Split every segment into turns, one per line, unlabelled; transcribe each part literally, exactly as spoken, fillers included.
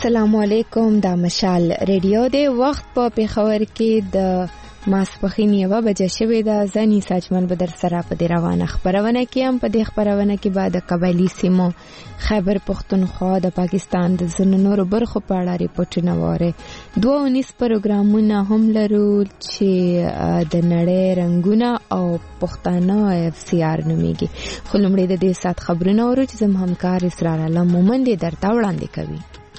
السلام علیکم. دا مشال ریډیو دی. وخت په پیښور کې د ماسپښین یوه بجه شوې ده. زه نیسا اجمل به در سره په دې روانه خپرونه کې یم. په دې خپرونه کې به د قبایلي سیمو خیبر پښتونخوا د پاکستان د ځینو نورو برخو په اړه ریپورټونه واورئ. دوه اونیس پروګرامونه هم لرو چې د نړۍ رنګونه او پښتانه اف سی آر نومیږي. خو لومړی د دې ساعت خبرونه اورو چې زموږ همکار اسرار الله مومند یې درته وړاندې کوي.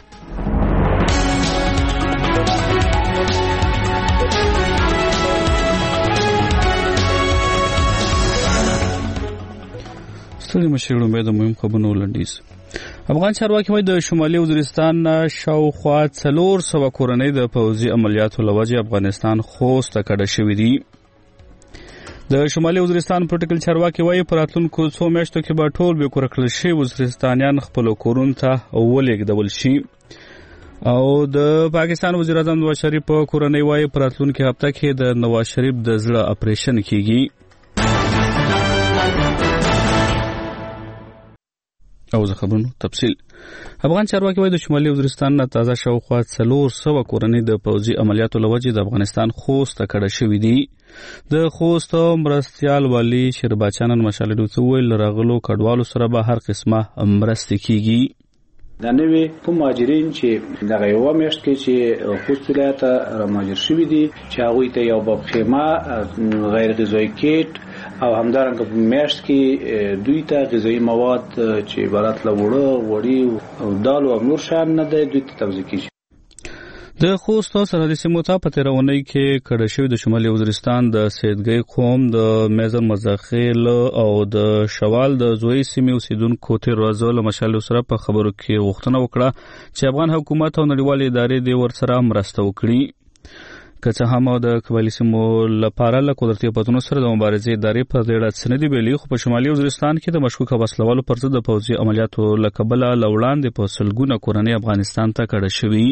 ستړي مشر امید مهم خبرونه لنډیز. افغان چارواکي وايي د شمالي وزیرستان شاوخوا څلور سوه کورنۍ د پوځي عملیاتو له وجې افغانستان خوست ته کډه شوي دي. د شمالي وزیرستان پروتوکول چارواکي وايي په راتلونکو څو میاشتو کې به ټول بې کوره کړل شوي وزیرستانیان خپلو کورونو ته ولېږدول شي. او د پاکستان وزیر اعظم نواز شریف په کورنۍ وايي په راتلونکي هفته کې د نواز شریف د زړه اپریشن کیږي. او زه خبرونو تفصیل. افغان چارواکي وايي د شمالي وزیرستان نه تازه شاوخوا څلور سوه کورنۍ د پوځي عملیاتو له وجې د افغانستان خوست ته کډه شوي دي. د خوست مرستیال والي شیرباچا نن مشال ریډیو ته وویل له راغلو کډوالو سره به هر قسمه مرستې کیږي.
دا نوې کوم مهاجرین چې دغه یوه میاشت کې چې خوست ولایت ته رامهاجر شوي دي چې هغوی ته یو باب خیمه غیر غذایي کیټ او همدارنګه په میاشت کې دوی ته غذایي مواد چې عبارت له وړه وړي او دال او نور شیان نه دی دوی ته توزیع کیږي.
د خوست سرحدي سیمو ته په تېره اونۍ کې کډه شوي د شمالي وزیرستان د سیدګۍ قوم د میزر مزاخیل او د شوال د زوی سیمې اوسیدونکو تېر ورځ له مشال سره په خبرو کې غوښتنه وکړه چې افغان حکومت او نړیوالې ادارې دې ورسره مرسته وکړي. که څه هم د قبایلي سیمو لپاره له قدرتي آفتونو سره د مبارزې ادارې په دې اړه څه نه دي ویلي، خو په شمالي وزیرستان کې د مشکوکه وسلوالو پر ضد د پوځي عملیاتو له کبله له وړاندې په سلګونه کورنۍ افغانستان ته کډه شوي.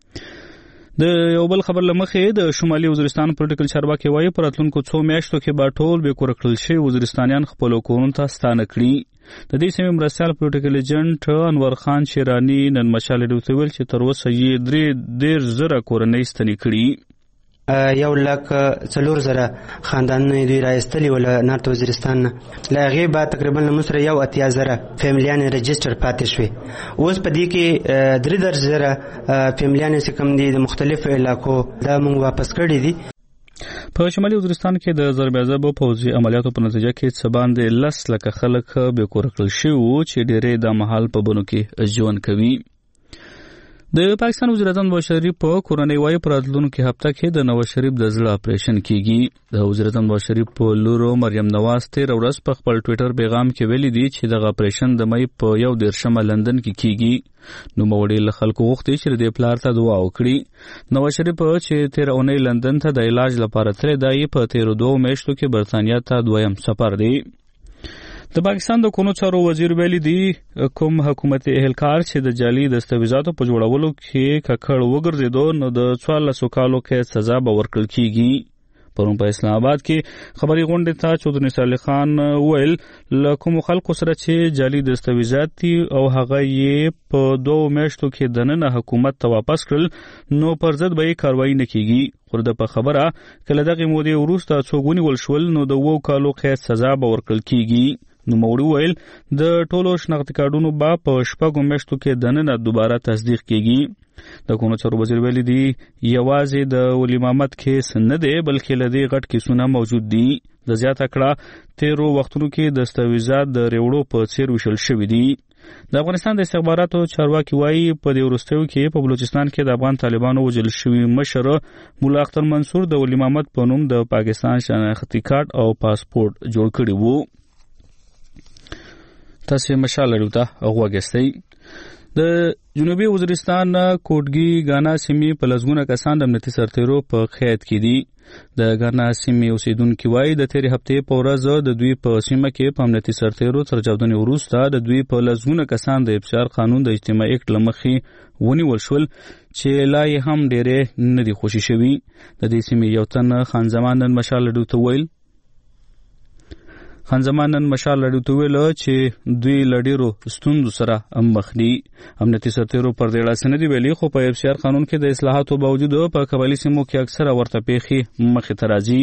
د یو بل خبر له مخې د شمالي وزیرستان پروتوکول چارواکي وايي په راتلونکو څو میاشتو کې به ټول بې کوره کړل شوي وزیرستانیان خپلو کورونو ته ستانه کړي. د دې سیمې مرستیال پروتوکول ایجنټ انور خان شیراني نن مشال ریډیو ته ویل چې تر اوسه یې درې دېرش زره کورنۍ ستنې کړي.
یو لک څلور زره خاندانونه دوی راایستلي وو له نارت وزیرستان نه. له هغې بعد تقریبا له موږ سره یو اتیا زره فیملیانې رجسټر پاتې شوې. اوس په دې کې درې دېرش زره فیملیانې چې کوم دي د مختلفو علاقو دا موږ واپس کړي دي.
په شمالي وزیرستان کې د ضرب عذاب پوځي عملیاتو په نتیجه کې څه باندې لس لکه خلک بې کوره کړل شوي وو چې ډېری دا مهال په بنو کې ژوند کوي. د پاکستان وزیر اعظم نواز شریف په کورنۍ وايي په راتلونکي هفته کې د نواز شریف د زړه اپریشن کیږي. د وزیر اعظم نواز شریف په لور مریم نواز تېره ورځ په خپل ټویټر پیغام کې ویلي دي چې دغه اپریشن د مۍ په یو دېرشمه لندن کې کیږي. نوموړي له خلکو غوښتي چې د دې پلار ته دعا وکړي. نواز شریف چې تېره اونۍ لندن ته د علاج لپاره تللی دی په تېرو دوو میاشتو کې برطانیا ته دویم سفر دی. د پاکستان د کونو چارو وزیر ویلي دی کوم حکومتي اهلکار چې د جعلي دستاویزاتو په جوړولو کې ککړ وګرځېدو نو د څوارلسو کالو کې سزا به ورکړل کیږي. پرون په اسلام آباد کې خبري غونډې ته چودري صالح خان ویل له کوم خلکو سره چې جعلي دستاویزات دي او هغه یې په دوه میاشتو کې دننه حکومت ته واپس کړل نو پر ضد به یې کاروایی نه کیږي. خو د په خبره کله دغه مودې وروسته څوک ونیول شول نو د وو کالو قید سزا به ورکړل کیږي. نو موري ویل د ټولو شناختی کارډونو با په شپږو میاشتو کې دننه دوباره تصدیق کیږي. د کونو چارو وزیر ویلي دی یوازې د ولی محمد کیس نه دی بلکې له دې غټ کیسونه موجود دي. د زیاته کړه تیرو وختونو کې دستاویزات د ریوړو په څیر وشل شوي دي. د افغانستان د استخباراتو چارواکي وايي په دې وروستیو کې په بلوچستان کې د افغان طالبانو وژل شوي مشر مولا اختر منصور د ولی محمد په نوم د پاکستان شناختی کارت او پاسپورت جوړ کړی وو. تاسو مشال لرو ته غوږی. د جنوبي وزیرستان کوټګي غانا سیمې په لزګونه کسان د امنیتي سرتیرو په قید کې دي. د غانا سیمې اوسیدونکو وايي د تېرې هفتې په ورځ د دوی په سیمه کې په امنیتي سرتیرو تر چاودنې وروسته د دوی په لزګونه کسان د افشار قانون د اجتماعي اکټ له مخې ونیول شول چې لا یې هم ډېرې نه دي خوشي شوي. د دې سیمې یو تن خان زمان نن مشال لرو ته ویل خان زمان نن مشال راډیو ته ویل چې دوی له ډېرو ستونزو سره مخ دي. امنیتي سرتېرو پر دې اړه څه نه دي ویلي، خو په اف سی آر قانون کې د اصلاحاتو باوجود په قبایلي سیمو کې اکثره ورته پیښې مخې ته راځي.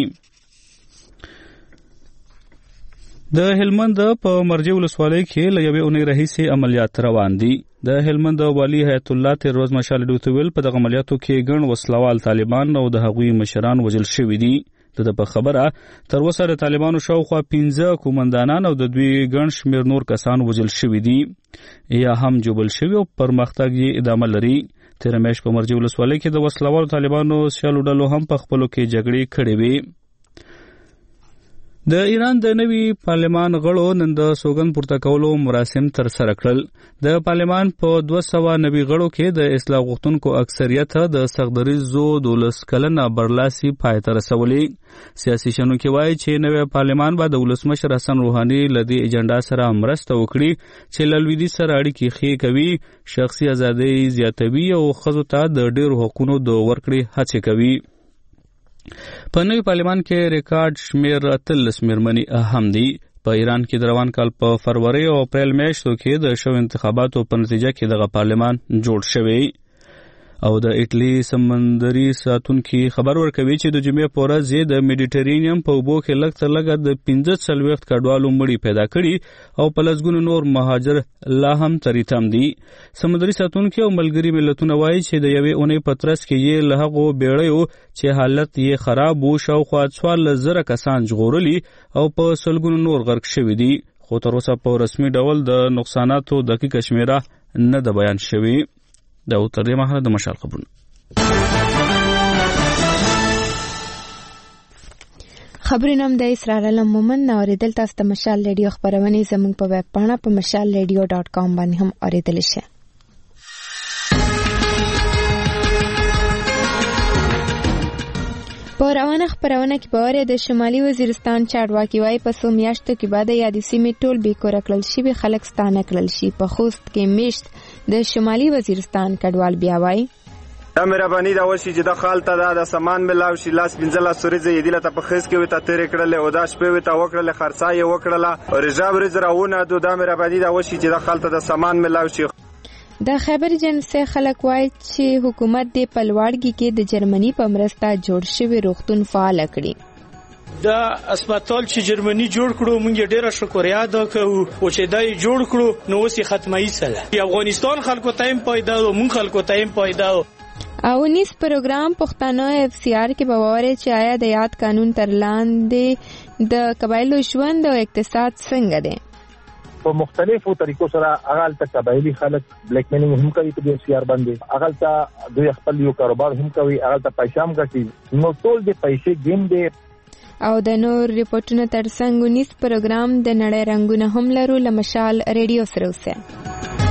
د هلمند په مرجع ولسوالۍ کې له یوې اونۍ راهیسې عملیات روان دي. د هلمند والي حیات الله تیر ورځ مشال راډیو ته ویل په دغه عملیاتو کې ګڼ وسلوال طالبان او د هغوی مشران وژل شوي دي. د په خبره تر اوسه د طالبانو شاوخوا پنځه قومندانان او د دوی ګڼ شمېر نور کسان وژل شوي دي یا هم جوبل شوي او پرمختګ یې ادامه لري. تېره میاشت په مرجع ولسوالۍ کې د وسلوالو طالبانو سیالو ډلو هم په خپلو کې جګړې کړې وې. د ایران د نوي پارلمان غړو نن د سوګند پورته کولو مراسم ترسره کړل. د پارلمان په دوه سوه نوي غړو کې د اصلاح غوښتونکو اکثریت د سختدریځو دولس کلنه برلاسي پای ته رسولي. سیاسي شنونکي وایي چې نوی پارلمان به د ولسمشر حسن روحاني له دې ایجنډا سره مرسته وکړي چې له لویدیځ سره اړیکې ښې کوي، شخصي ازادۍ زیاتوي او ښځو ته د ډېرو حقونو د ورکړې هڅې کوي. په نوي پارلمان کې ریکارډ شمېر اتلس مېرمنې هم دي. په ایران کې د روان کال په فروری او اپریل میاشتو کې د شویو انتخاباتو په نتیجه کې دغه پارلمان جوړ شوی. او د ایټلی سمندري ساتونکي خبر ورکوي چې د جمعې په ورځ یې د میډیټرینیم په اوبو کې لږ تر لږه د پنځه څلوېښت کډوالو مړي پیدا کړي او په لسګونو نور مهاجر لا هم ترې تم دي. سمندري ساتونکي او ملګري ملتونه وایي چې د یوې اونۍ په ترڅ کې یې له هغو بیړیو چې حالت یې خراب و شاوخوا څوارلس زره کسان ژغورلي او په سلګونو نور غرق شوي دي، خو تر اوسه په رسمي ډول د نقصاناتو دقیقه شمېره نه ده بیان شوې. دا و تر دې مهاله د مشال خبرونه.
خبرونه هم د اسرار علم مومن نه اورېدل. تاسو ته مشال ریډیو خبرونه زموږ په ویب پاڼه په مشال ریډیو ډاټ کام باندې هم اورېدلی شئ. په روانه خبرونه کې باور د شمالي وزیرستان چارواکي وایي په څو میاشتو کې بعد یادې سیمې ټول بې کوره کړل شوي خلک ستانه کړل شي. په خوست کې میشت د شمالي وزیرستان کډوال بیا وایي
دا مهرباني دا وشي چې د خالته دا د سامان ملاو شي لاس پنځه سوريزه یې دلته په خیس کې وي ته تیرې کړلې او دا شپې وي ته وکړلې خرڅا یې وکړله او رجاب رز راونه دو دا مهرباني دا وشي چې د خالته د سامان ملاو شي.
د خیبر جنسه خلک وایي چې حکومت د پلواړګي کې د جرمني په مرسته جوړ شوی روغتون فعال کړي.
دا اسپیټال چې جرمني جوړ کړو مونږ ډیره شکریا ادا کوو او چې دا جوړ کړو نو وسی ختمي سره افغانستان خلکو ته هم پیدا او مونږ خلکو ته هم پیدا.
او نیس پروګرام پښتانه اف سی آر کې باور چې آیا د یاد قانون تر لاندې د قبایلو ژوند او اقتصاد څنګه دی.
په مختلفو طریقو سره اغال ته قبایلی خلک بلیک میلینګ هم کوي په دې سیار باندې، اغال ته دوی خپل یو کاروبار هم کوي، اغال ته پیسې هم ګټي، نو ټول د پیسې گیم دی.
او د نور ریپورتونو ترڅنګ ونیس پروګرام د نړۍ رنگونه هم لرو. له مشال ریډیو سره اوسه.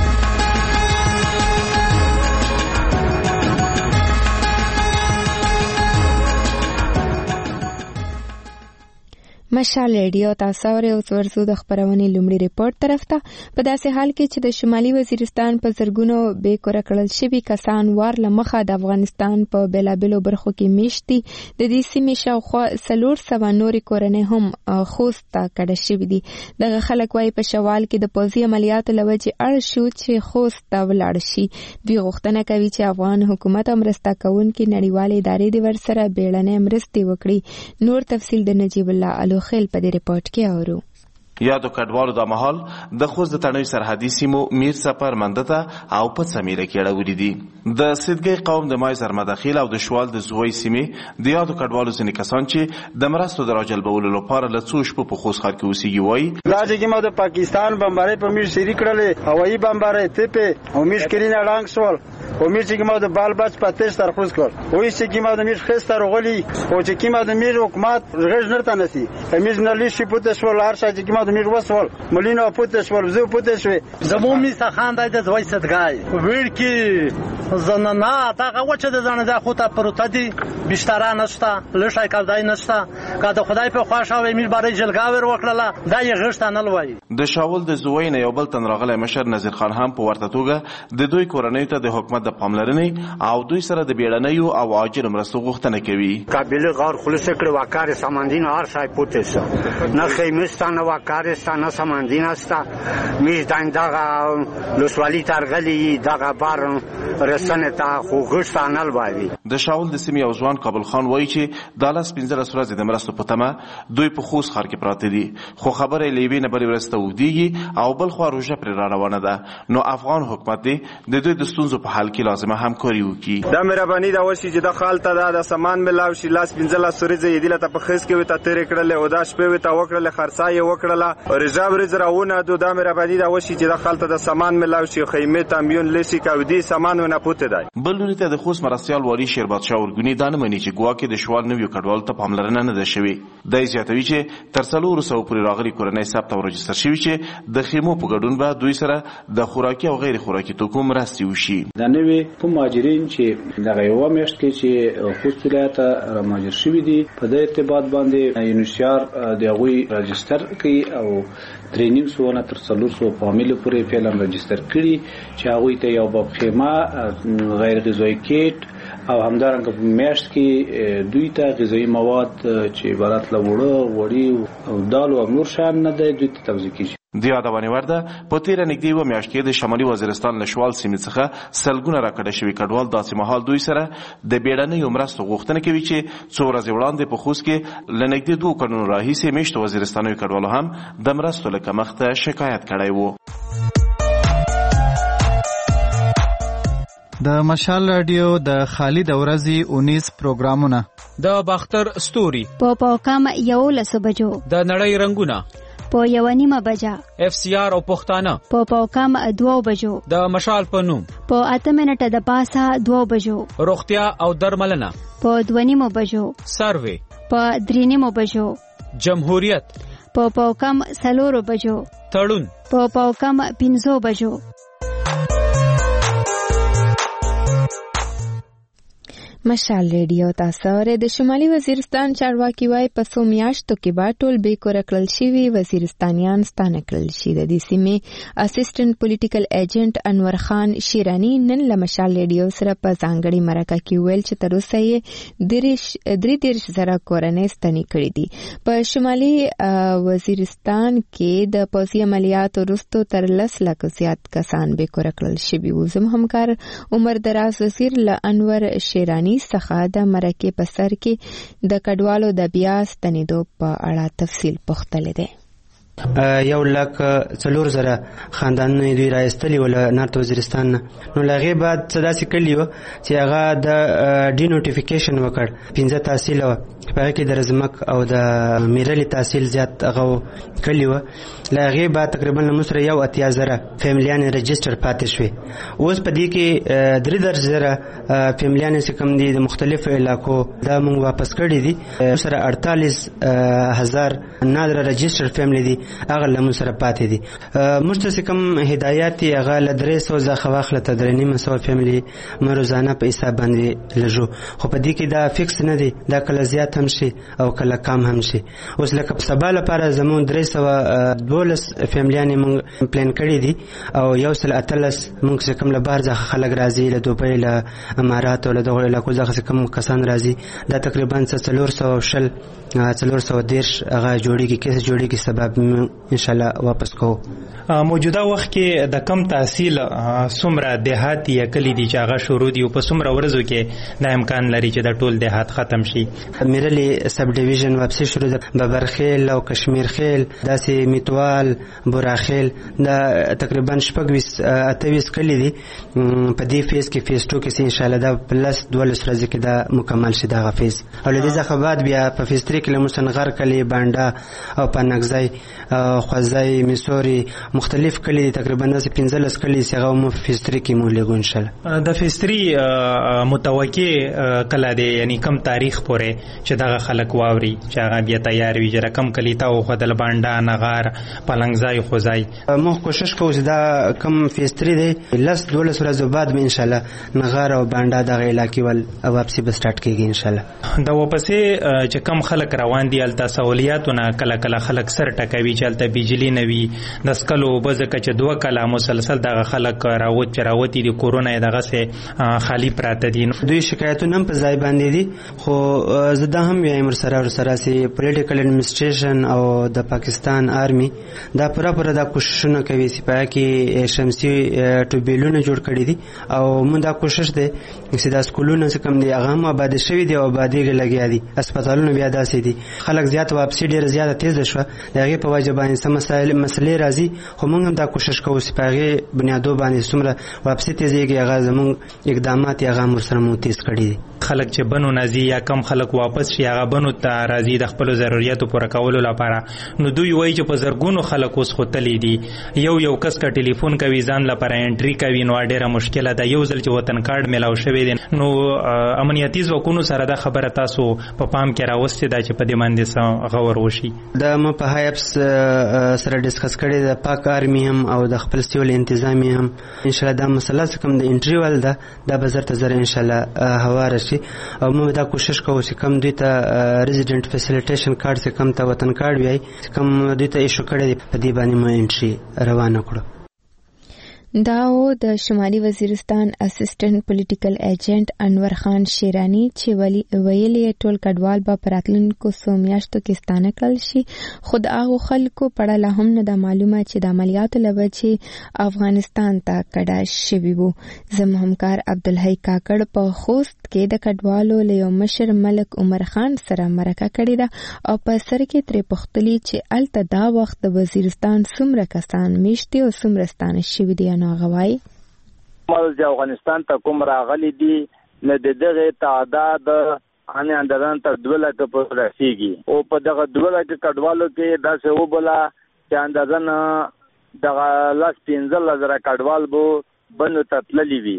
مشال ریډیو تاسو اورئ. اوس ورځو د خبرونې لومړی ریپورت طرف ته. په داسې حال کې چې د شمالي وزیرستان په زرګونو بې کوره کړل شوي کسان وار له مخه د افغانستان په بېلابېلو برخو کې میشت دي، د دې سیمې شاوخوا څلور سوه نورې کورنۍ هم خوست ته کډه شوي دي. دغه خلک وایي په شوال کې د پوځي عملیاتو له وجې اړ شو چې خوست ته ولاړ شي. دوی غوښتنه کوي چې افغان حکومت او مرسته کوونکي نړیوالې ادارې د ورسره بیړنۍ مرستې وکړي. نور تفصیل د نجیب الله الو خیل په دې ریپورت کې اورو.
یادو کډوالو د مهال د خوست د تڼیو سرحدي سیمو میر سفر منده او په سمیره کې اړولې دي. د سیدګي قوم د مای سرمداخیل او د شوال د زوی سیمې د یادو کډوالو ځینې کسان چې د مرستو د راجلبولو لپاره له څو شپو په خوست ښار کې اوسېږي وایي
دا چې ما د پاکستان بمبارۍ په میر شریک کړلې، هوایي بمبارۍ تپې او میر کړینه ډانګ سوال او میر چې ما د بال بچ پاتې تر خوست کړ او چې ما د میر خستر غلي او چې ما د میر حکومت غږ نرته نسی میر نه لشي پته سوال هر شي چې ما د میر وسول ملينه پته سوال زه پته شوي
زمو می سخان د زوی صدګای وړکی زنانا تا غوچه د زنه خو ته پروت دي بشتاره نشته لښای کړدای نشته کا د خدای په خواښه میر بارې جلګاور وکړه دا یې غشت نه لوي.
د شاول د زوی نه یو بل تن راغلی مشر نذیر خان هم په ورته توګه د دوی کورنۍ ته د حکومت د د پاملرنې او دوی سره د بیړنیو او عاجل مرستو غوښتنه کوي.
قابل غار خلاص کړ وکړ ساماندین هر شای پوتس نه خیمستان وکړ نه ساماندین است میز دنده لوسوالی ترغلی دغه بار رسنه تا خوغشتان الوالي.
د شاول د سیمې او ځوان کابل خان وایي چې د لاس پنځه ورځې د مرستو په تمه دوی په خوست ښار کې پراته دي، خو خبره یې له یوې نه بلې ورځې ته اوږدېږي او بل خوا روژه پرې را روانه ده. نو افغان حکومت دی د دوی د ستونزو په حل کې لازمه همکاري وکړي.
دا مهرباني دا وشي چې د خالته دا د سامان ملاو شي لاس پنځلس ورځې یې دله ته په خس کې وته تیرې کړلې او دا شپې وته وکړلې خرڅا یې وکړله رجا ورځ راونه دو. دا مهرباني دا وشي چې د خالته د سامان ملاو شي خیمه تامیون لسی کاودي سامان ونه پوته دی.
بل لوري ته د خوست مرستیال والی شیربادشاه ورګونی دا نه مني چې ګواکې د شوال نویو کډوالو ته پاملرنه نه ده شوې. دی زیاتوي چې تر څلورو سوو پورې راغلي کورنۍ ثبت او رجستر شوي چې د خیمو په ګډون به دوی سره د خوراکي او غیر خوراکي توکو مرستې وشي.
دا نوې کوم مهاجرین چې دغه یوه میاشت کې چې خوست ولایت ته مهاجر شوي دي په دې ارتباط باندې یونیسیار د هغوی رجستر کوي او درې نیم سوه نه تر څلور سوه فامیلو پورې فعلا رجستر کړي چې هغوی ته یو باب خیمه غیر غذایي کیټ او همدارنګه په میاشت کې دوی ته غذایي مواد چې عبارت له اوړه غوړي او دال او نور شیان نه دی دوی ته توزیع کیږي.
د یادونې وړ ده په تېره نږدې یوه میاشت کې د شمالي وزیرستان له شوال سیمې څخه سلګونه راکډه شوي کډوال داسې مهال دوی سره د بیړنیو مرستو غوښتنه کوي چې څو ورځې وړاندې په خوست کې له نږدې دوو کلونو راهیسې میشتو وزیرستانیو کډوالو هم د مرستو له کمښته شکایت کړی و.
د مشال رادیو د خالد ورځي اونیس پروګرامونه
د باختر ستوري
په پاکام یو لسو بجو
د نړۍ رنگونه
په یو نیمه بجا
اف سی آر او پښتانه
په پاکام دوه بجو
د مشال په نوم
په اته منټه د پاسه دوه بجو
روغتیا او درملنه
په دوه نیمه بجو
سروي
په درې نیمه بجو
جمهوریت
په پاکام سلورو بجو
تړون
په پاکام پنځو بجو.
مشال ریډیو تاسو اورئ. د شمالي وزیرستان چارواکي وایي په څو میاشتو کې به ټول بې کوره کړل شوي وزیرستانیان ستانه کړل شي. د دې سیمې اسسټنټ پولیټیکل ایجنټ انور خان شیرانی نن له مشال ریډیو سره په ځانګړي مرکه کې ویل چې تر اوسه یې درې دېرش زره کورنۍ ستنې کړي دي. په شمالي وزیرستان کې د پوځي عملیاتو وروسته تر لس لکه زیات کسان بې کوره کړل شوي وو. زموږ همکار عمر دراز وزیر له انور شیرانی څخه د مرکې په سر کې د کډوالو د بیا ستنېدو په اړه تفصیل پوښتلی دی.
یو لک څلور زره خاندانونه دوی راایستلي وو له نارت وزیرستان نه. نو له هغې بعد څه داسې کړي وو چې هغه د ډي نوټیفیکیشن وکړ. پنځه تحصیل وه په هغې کې د رزمک او د میرلي تحصیل زیات هغه کړي وه. له هغې بعد تقریبا له موږ سره یو اتیا زره فیملیانې رجسټر پاتې شوې. اوس په دې کې درې دېرش زره فیملیانې چې کوم دي د مختلفو علاقو دا موږ واپس کړي دي. موږ سره اړتالیس هزار نادره رجسټر فیملی دي هغه له موږ سره پاتې دي. موږ ته چې کوم هدایات دي هغه له درې سوه څخه واخله تر درې نیمه سوه فیملي موږ روزانه په حساب باندې لږو. خو په دې کې دا فکس نه دی، دا کله زیات هم شي او کله کم هم شي. اوس لکه په سبا لپاره زموږ درې سوه دولس فیملیانې موږ پلان کړي دي او یو سل اتلس موږ چې کوم له بهر څخه خلک راځي له دوبۍ له امارات او له دغو علاقو څخه چې کوم کسان راځي دا تقریبا څلور سوه شل څلور سوه دېرش هغه جوړېږي کیسه جوړېږي سبب انشاءالله واپس کوو.
موجوده وخت کې د کم تحصیل څومره دیهات یا کلی دي چې هغه شروع دي او په څومره ورځو کې دا امکان لري چې د ټول دیهات ختم شي؟
میرلي سب ډیویژن واپسې شروع ده، ببرخیل او کشمیر خیل، داسې میتوال، بوراخیل، دا تقریبا شپږ ویس اته ویس کلي دي. په دې فیز کې فیز ټو کې انشاءالله دا په لس دولس ورځې کې دا مکمل شي دغه فیز. او له دې څخه بعد بیا په فیز ترې کې له مسنغر کلي، بانډا او پانګزی، خوځی، میسوري، مختلف کلي دي تقریبا داسې پنځلس کلي چې هغه مو په فیز ترې کې مو لېږو انشاءالله.
د فیز ترې متوقع کله دی، یعنی کم تاریخ پورې چې دغه خلک واوري چې هغه بیا تیار وي چې کم کلي ته وښودل، بانډا، نغار، پلنګزی، خوځی؟
موږ کوشش کوو چې دا کم فیز ترې دی لس دولس ورځو بعد به انشاءالله نغار او بانډا دغه علاقې ول واپسې به سټارټ کېږي انشاءالله.
د واپسې چې کم خلک روان دي هلته سہولیاتونه کله کله خلک سر ټکوي وي چلته بجلی نه وي د سکلو بزکه چې دوه کله مسلسل دغه خلک راوت چراوتی د کورونا دغه سه خالی پراته دي.
دوی شکایتونه هم په ځای باندې دي خو زه دا هم وایم سره سره سي پولیټیکل اډمنسټریشن او د پاکستان آرمي دا پوره پوره دا کوششونه کوي چې په کې شمسي ټوبیلونه جوړ کړي دي او موږ دا کوشش دي چې دا سکولونه چې کوم دي هغه هم آباد شوي دي او آبادي لګیا دي هسپتالونه بیا داسې دي خلک زیات واپسي ډېر زیاته تیز شوه د هغې په وجه باندې څه مسایل مسلې راځي خو موږ هم دا کوشش کوو چې په هغې بنیادو باندې څومره واپسي تیزېږي هغه زموږ اقدامات یې هغه هم ورسره موږ تیز کړي دي.
خلک چې بنو نازي یا کم خلک واپس شي هغه بنو ته راځي د خپلو ضرورتو پوره کولو لپاره نو دوی وایي چې په زرګونو خلک اوس ختلي دي یو یو کس که ټلیفون کوي ځان لپاره انټري کوي نو ډېره مشکله ده یو ځل چې وطن کارډ میلاو شوی دی نو امنیتي ځواکونو سره دا خبره تاسو په پام کې راوستې ده چې په دې باندې څه غور وشي.
د ما په هایپس سره ډسکس کړی د پاک آرمي هم او د خپل سیول انتظامی هم انشاءالله دا مسله چې کوم د انټري ول ده دا به زر ته زر انشاءالله هواره شي او موږ دا کوشش کوو چې کوم دوی ته ریزیډنټ فیسیلیټیشن کارت چې کوم ته وطن کارت وي کوم دوی ته ایشو کړی دی په دې باندې مو انټري روانه کړو.
دا و د شمالي وزیرستان اسسټنټ پولیټیکل ایجنټ انور خان شیرانی چې ویلي ټول کډوال به په راتلونکو څو میاشتو کې ستانه کړل شي خو د هغو خلکو په اړه لا هم نه ده معلومه چې د عملیاتو له وجې افغانستان ته کډه شوي وو. زموږ همکار عبدالحی کاکړ په خوست کې د کډوالو له یو مشر ملک عمر خان سره مرکه کړې ده او په سر کې ترې پوښتلي چې هلته دا وخت د وزیرستان څومره کسان میشتي او څومره ستانه شوي دي. غوای
مال د افغانستان ته کوم راغلي دي نه د دغه تعداد ان اندران تر دوه لکه په رسیږي او په دغه دوه لکه کډوالو کې دا څه وبلا چې اندازن دغه لاس پنځه لزر کډوال بو بنو تتللی وي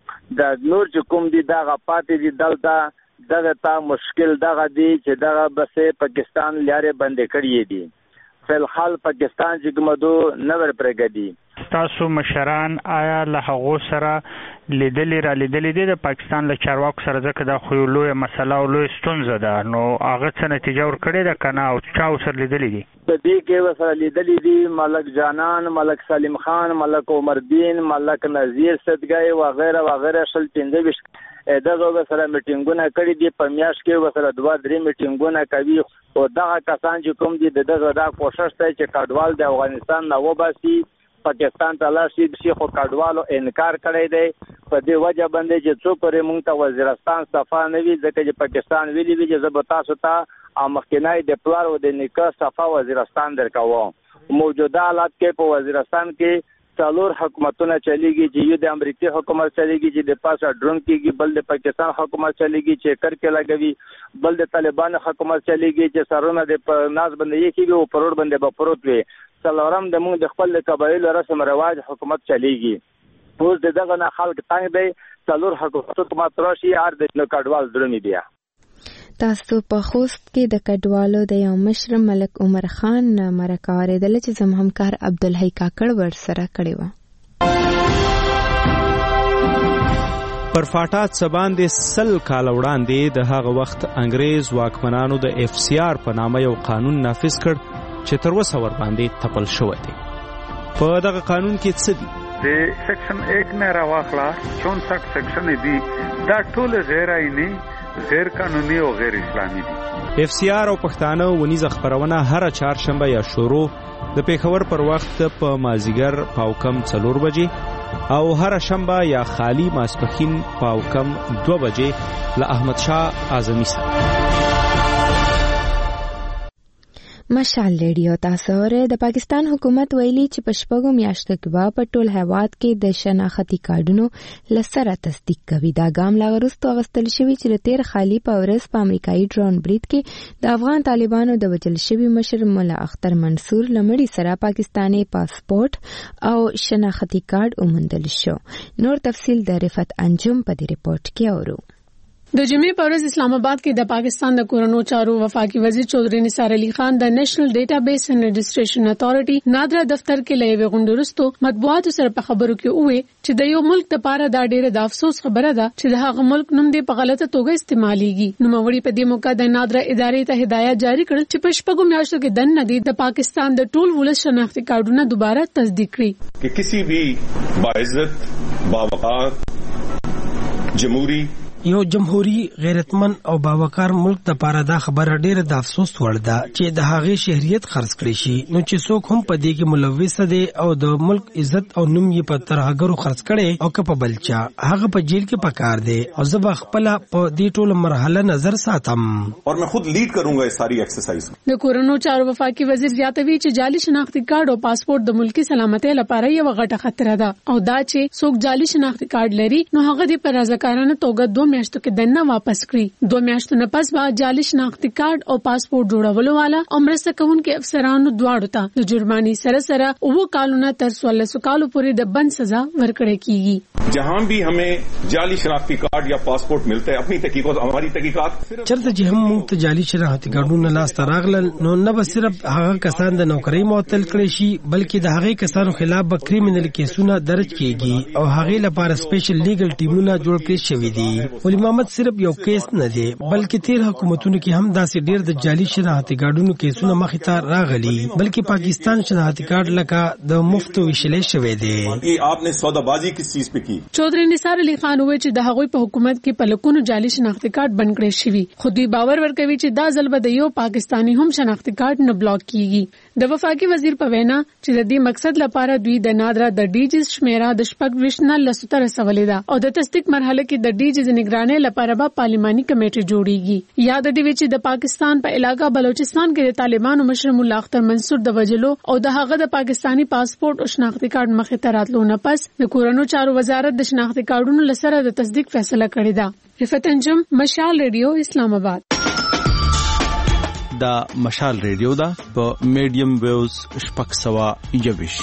د نور چې کوم دي دغه پاتې دي دلته دغه تا مشکل دغه دي چې دغه بسې پاکستان لاره بندې کړې دي فلحال پاکستان چې کوم دو نور پرګدي.
تاسو مشران آیا له هغو سره لیدلې را لیدلې دي د پاکستان له چارواکو سره ځکه دا خو یو لویه مسله او لویه ستونزه ده نو هغه څه نتیجه ورکړې ده که نه او چا ورسره لیدلې دي؟
په دې کې ورسره لیدلې دي ملک جانان ملک سلیم خان ملک عمر دین ملک نذیر صدګی وغیره وغیره شل پنځه ویشت دغه ورسره میټینګونه کړي دي په میاشت کې ورسره دوه درې میټینګونه کوي او دغه کسان چې کوم دي دغه دا کوشش کوي چې کډوال د افغانستان نه وباسي پاکستان ته لاړ شي چې خو کډوالو انکار کړی دی په دې وجه باندې چې څو پرې موږ ته وزیرستان صفا نه وي ځکه چې پاکستان ویلي وي چې زه به تاسو ته مخکینی د پلار او د نیکه صفا وزیرستان درکوم. موجوده حالات کې په وزیرستان کې څلور حکومتونه چلیږي چې یو د امریکای حکومت چلیږي چې د پاسه ډرون کېږي بل د پاکستان حکومت چلیږي چې کرکه لګوي بل د طالبان حکومت چلیږي چې سرونه د ناز باندې کېږي او پروړ باندې به پروت وي څلورم د موږ د خپل قبایلو رسم رواج حکومت چلیږي اوس دغه نه خلک تنګ دی څلور حکومت راشي هر د کډوال درنی بیا.
تاسو په خوست کې د کډوالو د یو مشر ملک عمر خان مرکه اورېدله چې زموږ همکار عبدالحی کاکړ ورسره کړې وه.
پر فاټات سباندې سل کال وړاندې د هغه وخت انګریز واکمنانو د اف سی آر په نامه یو قانون نافذ کړ چې تر اوسه ورباندې تپل شوی دی. په دغه قانون کې څه دي؟
د سیکشن ایک نه راواخلا چونسٹھ سیکشن دي دا ټول غیر آئینی غیر قانوني او غیر اسلامي دي.
اف سی آر او پښتانه ونیزه خبرونه هر چهارشنبه یا شروع د پیښور پر وخت په مازیګر پاوکم څلور بجې او هر شنبه یا خالی ماسپښین پاوکم دو بجې له احمد شاه اعظمي سره.
مشال ریډیو تاسو ورته د پاکستان حکومت ویلي چې په شپږو میاشتو کې به په ټول هیواد کې د شناختي کارډونو لسره تصدیق کوي. دا ګام لا وروسته اغوستل شوی چې د تیر خالی په ورځ په امریکایي ډرون برید کې د افغان طالبانو د وژل شوي مشر مولا اختر منصور لمړي سره پاکستاني پاسپورت او شناختي کارډ وموندل شو. نور تفصیل د رفت انجم په دې ریپورت کې اورو.
د جمعې په ورځ اسلام آباد کې د پاکستان د کورونو چارو وفاقي وزیر چودھری نثار علي خان د نېشنل ډیټابیس اینڈ رجسټریشن اتھارټي نادرا دفتر کې لوي غونډرستو مطبوعات سره په خبرو کې وې چې د یو ملک لپاره دا ډېره د افسوس خبره ده چې د هغه ملک نوم دې په غلطه توګه استعماليږي. نو موري په دې موقع د نادرا ادارې ته هدایت جاری کړ چې په شپږو میاشتو کې دن ندي د پاکستان د ټول ولس شناختی کارډونه دوباره تصدیق کړي
कि किसी भी बाइज्जत बावकार जमहूरी
یو جمهوریت غیرتمن او باوقار ملک د پاره دا خبره ډیره د افسوس وړ ده چې د هغې شهریت خرڅ کړي شي نو چې څوک هم په دې کې ملوث دي او د ملک عزت او نوم یې په ترهګرو خرڅ کړي او که په بلچا هغه په جیل کې پکار دي او زه به خپل په دې ټول مرحله نظر ساتم
اور میں خود لیڈ کروں گا اس ساری ایکسرسائز.
د کورونو چارو وفاقي وزیر زیاتوي چې جعلي شناختی کارت او پاسپورت د ملکی سلامتۍ لپاره یو غټه خطر ده او دا چې څوک جعلي شناختی کارت لري نو هغه د پر رضاکارانه توګه دوه میاشتو کې دنه واپس کړي. دوه میاشتو نه پس به جعلي شناختی کارت او پاسپورت جوړولو والا او مرسته کوونکو افسرانو دواړو ته د جرماني سره سره اوه کالونه تر څوارلس کالو پورې د بند سزا ورکړل کیږي.
जहां भी हमें जाली शनाख्ती कार्ड या पासपोर्ट मिलता है अपनी तहकीकात हमारी तहकीकात
چرته چې هم موږ ته جعلي شناختی کارډونه لاس ته راغلل نو نه به صرف هغه کسان د نوکرۍ معطل کړي شي بلکې د هغې کسانو خلاف به کریمینل کیسونه درج کیږي او هغې لپاره سپیشل لیګل ټیمونه جوړ کړي شوي دي. ولی محمد صرف یو کیس نه دی بلکې تیر حکومتونو کې هم داسې ډیر د جعلي شناختی کارډونو کیسونه مخې ته راغلي بلکې پاکستان شناختی کارډ لکه د مفتو ویشلې شوی دی.
آپ نے سودابازی کس چیز پہ کی؟
چودھری نثار علي خان وویل چې د هغوی په حکومت کې په لکونو جعلي شناختی کارت بند کړی شوی خو دوی باور ورکوي چې دا ځل به د یو پاکستانی هم شناختی کارت نه بلاک کیږي. د وفاقي وزیر په وینا چې د دې مقصد لپاره دوی د نادرا د ډیجز شمیره د شپږ ویشنل لسته رسولې ده او د تصدیق مرحله کې د ډیجز نگرانۍ لپاره به پارلماني کمیټه جوړیږي. یاد دی چې د پاکستان په علاقہ بلوچستان کې د طالبانو مشر مولا اختر منصور د وجلو او د هغه د پاکستانی پاسپورت او شناختی کارت مخې ته راتلو نه پس د کورونو چارو وزارت د شناختی کارډونو لسره د تصدیق فیصله کړې ده. رفعت انجم، مشال ریډیو، اسلام آباد.
دا مشال ریډیو دا په میډیم ویوز شپږ سوه یویش.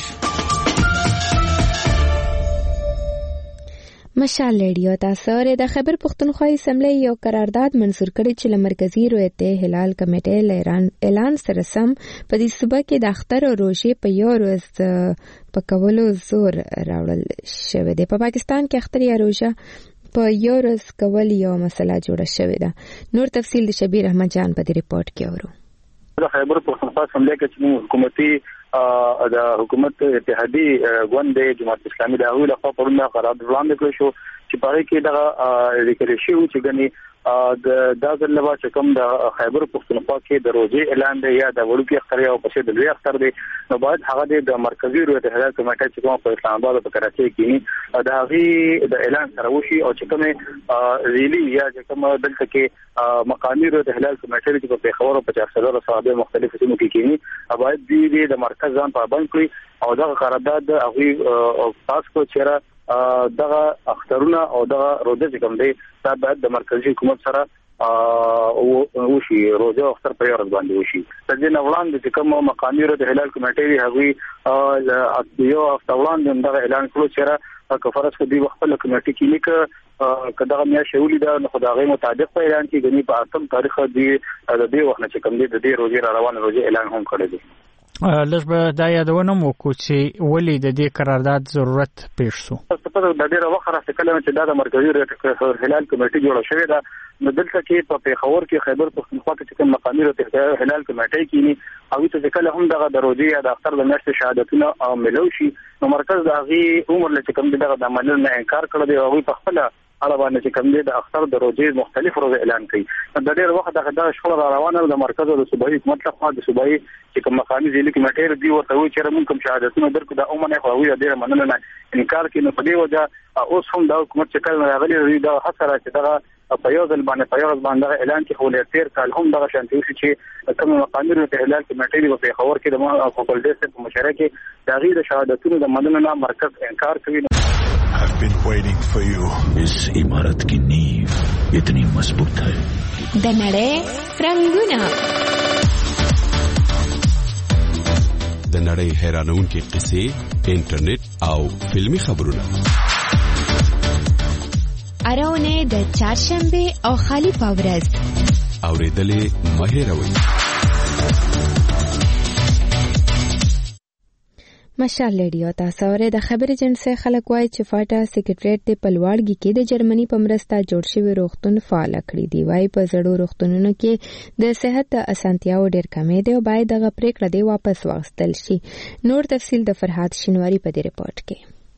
مشال ریډیو تاسو ر د خبر پښتونخوا اسمبلی یو قرارداد منزور کړی چې له مرکزی رویت هلال کمیټې لران اعلان سره سم په دې صوبه کې د اختر او روژې په یو ورځ په کولو زور راوړل شوی دی. په پاکستان کې اختر یا روژه په یو ورځ کول یو مسله جوړه شوې ده. نور تفصیل د شبیر احمد جان په دې ریپورت کې اورو.
د خیبر پښتونخوا اسمبلی کې چې حکومتي د حکومت اتحادی غوند جماعت اسلامي د هغوی لخوا پرونه قرارداد وړاندې کړی شو چې په هغې کې دغه لیکل شوي وو چې ګنې د دا ځل لپاره چې کوم د خیبر پښتونخوا کې د روژې اعلان دی یا د وړوکي اختر یا پسې د لوی اختر دی نو باید هغه د مرکزي رویت هلال کمیټه چې کومه په اسلام آباد او په کراچۍ کې د هغې د اعلان سره وشي او چې کومې ریلي یا چې کومه دلته کې مقامي رویت هلال کمیټه چې په پېښور او په چارسدر او صحابې مختلفو سیمو کې کېني باید دوی د مرکز ځان پابند کړي او دغه قرارداد هغوی پاس کړو چېرې دغه اخترونه او دغه روزه چې کوم دی دا باید د مرکزي حکومت سره وشي روزه او اختر په یو ورځ باندې وشي. د دې نه وړاندې چې کوم مقامي روزه هلال کمیټې وي هغوی یو هفته وړاندې دغه اعلان کړو چې که فرض کړو دوی خپله کمیټې کې لیکه که دغه میاشت ولیده نو خو د هغې مطابق په اعلان کې ګنې په اتم تاریخ دوی د دې وخت نه چې کوم دی د دې روزې را روانې روزې اعلان هم کړی دی.
لږ به دا یادونه مو وکړو چې ولې د دې قرارداد ضرورت پیښ شو.
د ډېره وخت راځي کله چې دا د مرکزي هلال کمیټې جوړه شوې ده نو دلته کې په پېښور کې خیبر پښتونخوا کې چې کوم مقامي هلال کمیټې کېني هغوی ته چې کله هم دغه د روژې یا د اختر د میاشتې شهادتونه ملو شي نو مرکز د هغې عمر له چې کوم دی دغه د منلو نه انکار کړی دی او هغوی په خپله اړه باندې چې کوم دی د اختر د روژې مختلف روزه اعلان کړي. د ډېر وخت دغه دغه شخړه را روانه د مرکز او د صوبایي حکومت لخوا د صوبایي چې کوم مقامي ضلعي کمیټې دوی ورته وایي چې موږ کوم شهادتونه درکړو دا عموماً خو هغوی ډېره مننه نه انکار کوي. نو په دې وجه اوس هم د حکومت چې کله راغلي دوی دا هڅه را چې دغه په یو ځل باندې په یو ورځ باندې اعلان کې خو له تېر کال هم دغه شانتي وشي چې کوم مقامي روزه هلال کمیټې په پېښور کې د فاکولټي په مشره کې د هغې د شهادتونو د منلو نه مرکز انکار کوي.
I've been waiting for you. इस इमारत की नींव इतनी मजबूत है.
د نړۍ رنگونه
د نړۍ حیرانونکې قصې، انټرنیټ او فلمی خبرونه
اراونه د چهارشنبه او خالی پاورز
اوریدلې مهیروي
مشال ریډیو تاسو اورئ د خبرې جنسي خلک وایي چې فاټا سیکریټریټ د پلوړګي کې د جرمني په مرسته جوړ شوی روغتون فعال کړی دی. وایي په زړو روغتونونو کې د صحت اسانتیاو ډېر کمې دي او باید دغه پریکړه دی واپس واخیستل شي. نور تفصیل د فرحات شینواری په دې رپورت کې.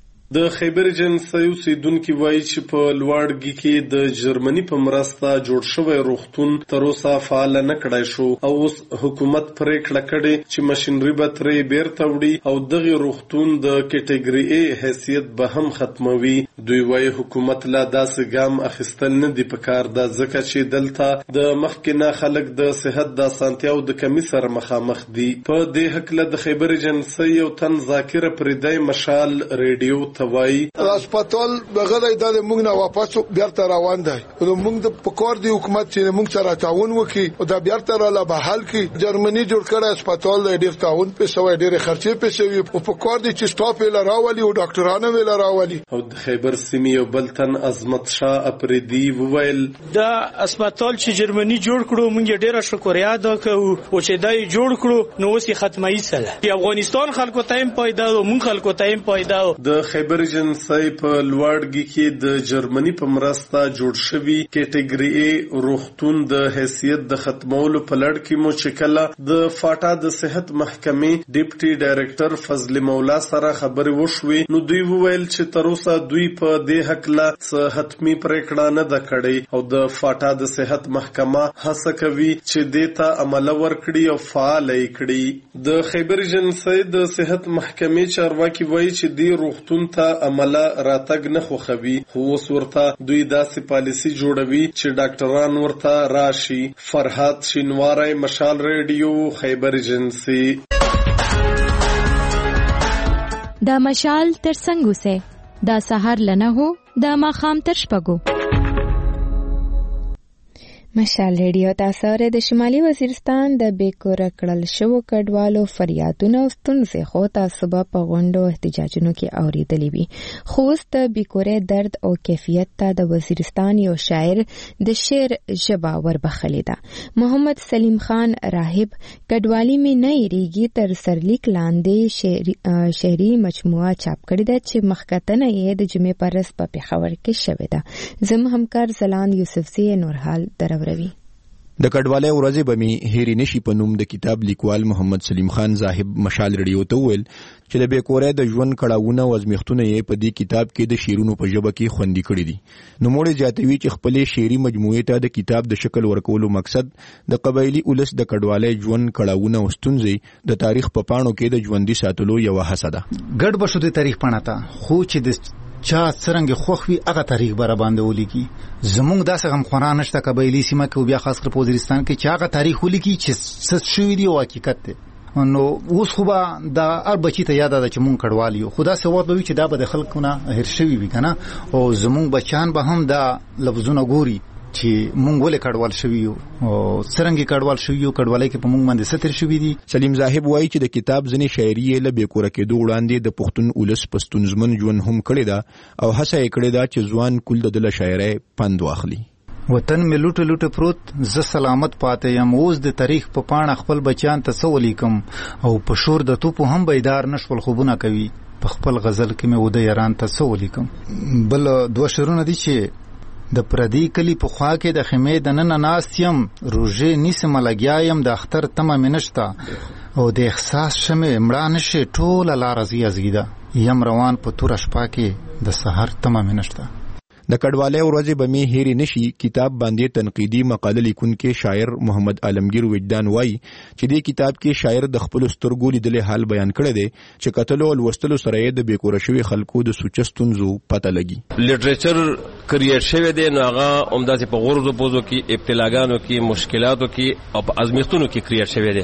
د خیبر جنسي اوسیدونکو وایي چې په لوړګي کې د جرمني په مرسته جوړ شوی روغتون تر اوسه فعال نه کړای شو او اوس حکومت پریکړه کړې چې ماشينري به ترې بیرته وړي او دغه روغتون د کټګوري ای حیثیت به هم ختموي. دوی وایي حکومت لا داسې ګام اخیستل نه دی پکار د ځکه چې دلته د مخکنه خلک د صحت د اسانتیاو د کمی سره مخامخ دي. په دې حق له د خیبر جنسي او تن ذاکر پردای مشال ریډیو توای
هسپتال بغیر د موږ نه واپس بیرته روان دی. نو موږ د پکور دی حکومت چې موږ سره تعاون وکړي او دا بیرته را لا بحال کړي. جرمني جوړ کړی هسپتال د ډیر تعاون په سوې ډیر خرچې په سوې او پکور دی چې سټاف یې لراولي او ډاکټرانو یې لراولي.
او د خیبر سیمې او بلتن عظمت شاه اپریدي وویل
دا هسپتال چې جرمني جوړ کړو موږ ډیره شکریا ادا کوو او چې دای جوړ کړو نو اوس یې ختمي سره په افغانستان خلکو ته هم پایدا او موږ خلکو ته هم پایدا.
د خیبر جنسي په لوړګي کې د جرمني په مرسته جوړ شوی کټګوري ای روغتون د حیثیت د ختمولو په لړ کې مو چې کله د فاټا د صحت محکمې ډیپټي ډایریکټر فضل مولا سره خبرې وشوي نو دوی وویل چې تر اوسه دوی په دې حق لا حتمی پریکړه نه ده کړې او د فاټا د صحت محکمه هڅه کوي چې دیتا عمل ورکړي او فعال کړي. د خیبر جنسي د صحت محکمې چارواکي وایي چې دی روغتون ته عمل راتګ نه خوخوي خو اوس ورته دوی داسې پالیسی جوړوي چې ډاکټران ورته راشي. فرحات شینواری مشال ریډیو خیبر جنسي.
دا مشال تر څنګه سه دا سحر لنه هو دا ماخام تر شپګو.
مشال ریډیو تاسو اورئ د شمالي وزیرستان د بیکور کړل شوو کډوالو فریادونه او ستونزې خو تاسو په غونډو احتجاجونو کې اوریدلې وي. خو اوس د بیکورې درد او کیفیت ته د وزیرستان یو شاعر د شعر ژبه وربخلې ده. محمد سلیم خان راهب کډوالي مې نه یریږي تر سرلیک لاندې شعري مجموعه چاپ کړې ده چې مخکتنه یې د جمعې پر ورځ په پېښور کې شوې ده. زموږ همکار زلاند یوسفزي نورحال درو د
کډوالۍ ورځې به مې هېرې نشي په نوم د کتاب لیکوال محمد سلیم خان صاحب مشال ریډیو ته وویل چې د بیکورۍ د ژوند کړاوونه او ازمیښتونه یې په دې کتاب کې د شعرونو په ژبه کې خوندي کړي دي. نوموړی زیاتوي چې خپلې شعري مجموعې ته د کتاب د شکل ورکولو مقصد د قبایلي اولس د کډوالۍ ژوند کړاوونه او ستونزې د تاریخ په پاڼو کې د ژوندي ساتلو یوه هڅه ده.
ګډ بشو د تاریخ پاڼه ته خو چې د چا څرنګه خوخوي هغه تاریخ بر باندې ولیکي. زموږ داسې غم خوران نشته قبایلی سیمه کې بیا خاص کر په وزیرستان کې چې هغه تاریخ ولیکي چې څه شوی دی او حقیقت دی. نو اوس خو به دا هر بچی ته یاد ده چې مونږ کډوال یو. خدا سه وخت به وي چې دا به د خلکو نه هېر شوي وي که نه او زموږ بچیان به هم دا لفظونه ګوري چې مونږ ولې کډوال شوي یو او څرنګه کډوال شوي یو کډوالۍ کې په مونږ باندې ستر شوي دي.
سلیم صاحب وایي چې د کتاب ځینې شاعري یې له بیکوره کېدو وړاندې د پښتون اولس په ستونزمن ژوند هم کړې ده او هڅه یې کړې ده چې ځوان کل د ده له شاعرۍ پند واخلي.
وطن مې لوټه لوټه پروت زه سلامت پاتې یم اوس د تاریخ په پاڼه خپل بچیان ته څه ولیکم او په شور د توپو هم بیدار نشول خوبونه کوي په خپل غزل کې مې وده یاران ته څه ولیکم. بل دوه شعرونه دي چې د پردی کلی په خوا کې د خیمې د ننه ناست یم روژې نیسمه لګیا یم د اختر تمه مې نشته او د احساس شمې مړه نشي ټوله لاره زی ازګیده یم روان په توره شپه کې د سحر تمه مې نشته.
د کډوالۍ ورځې به مې هېرې نشي کتاب باندې تنقیدي مقاله لیکونکی شاعر محمد عالمگیر وجدان وایي چې دې کتاب کې شاعر د خپلو سترګو لیدلې حال بیان کړی دی چې کتلو او لوستلو سره یې د بیکوره شوي خلکو د سوچه ستونزو پته لګي.
لیټریچر کریټ شوی دی نو هغه همداسې په غرضو پوزو کې ابتلاګانو کې مشکلاتو کې او په ازمیښتونو کې کریټ شوی دی.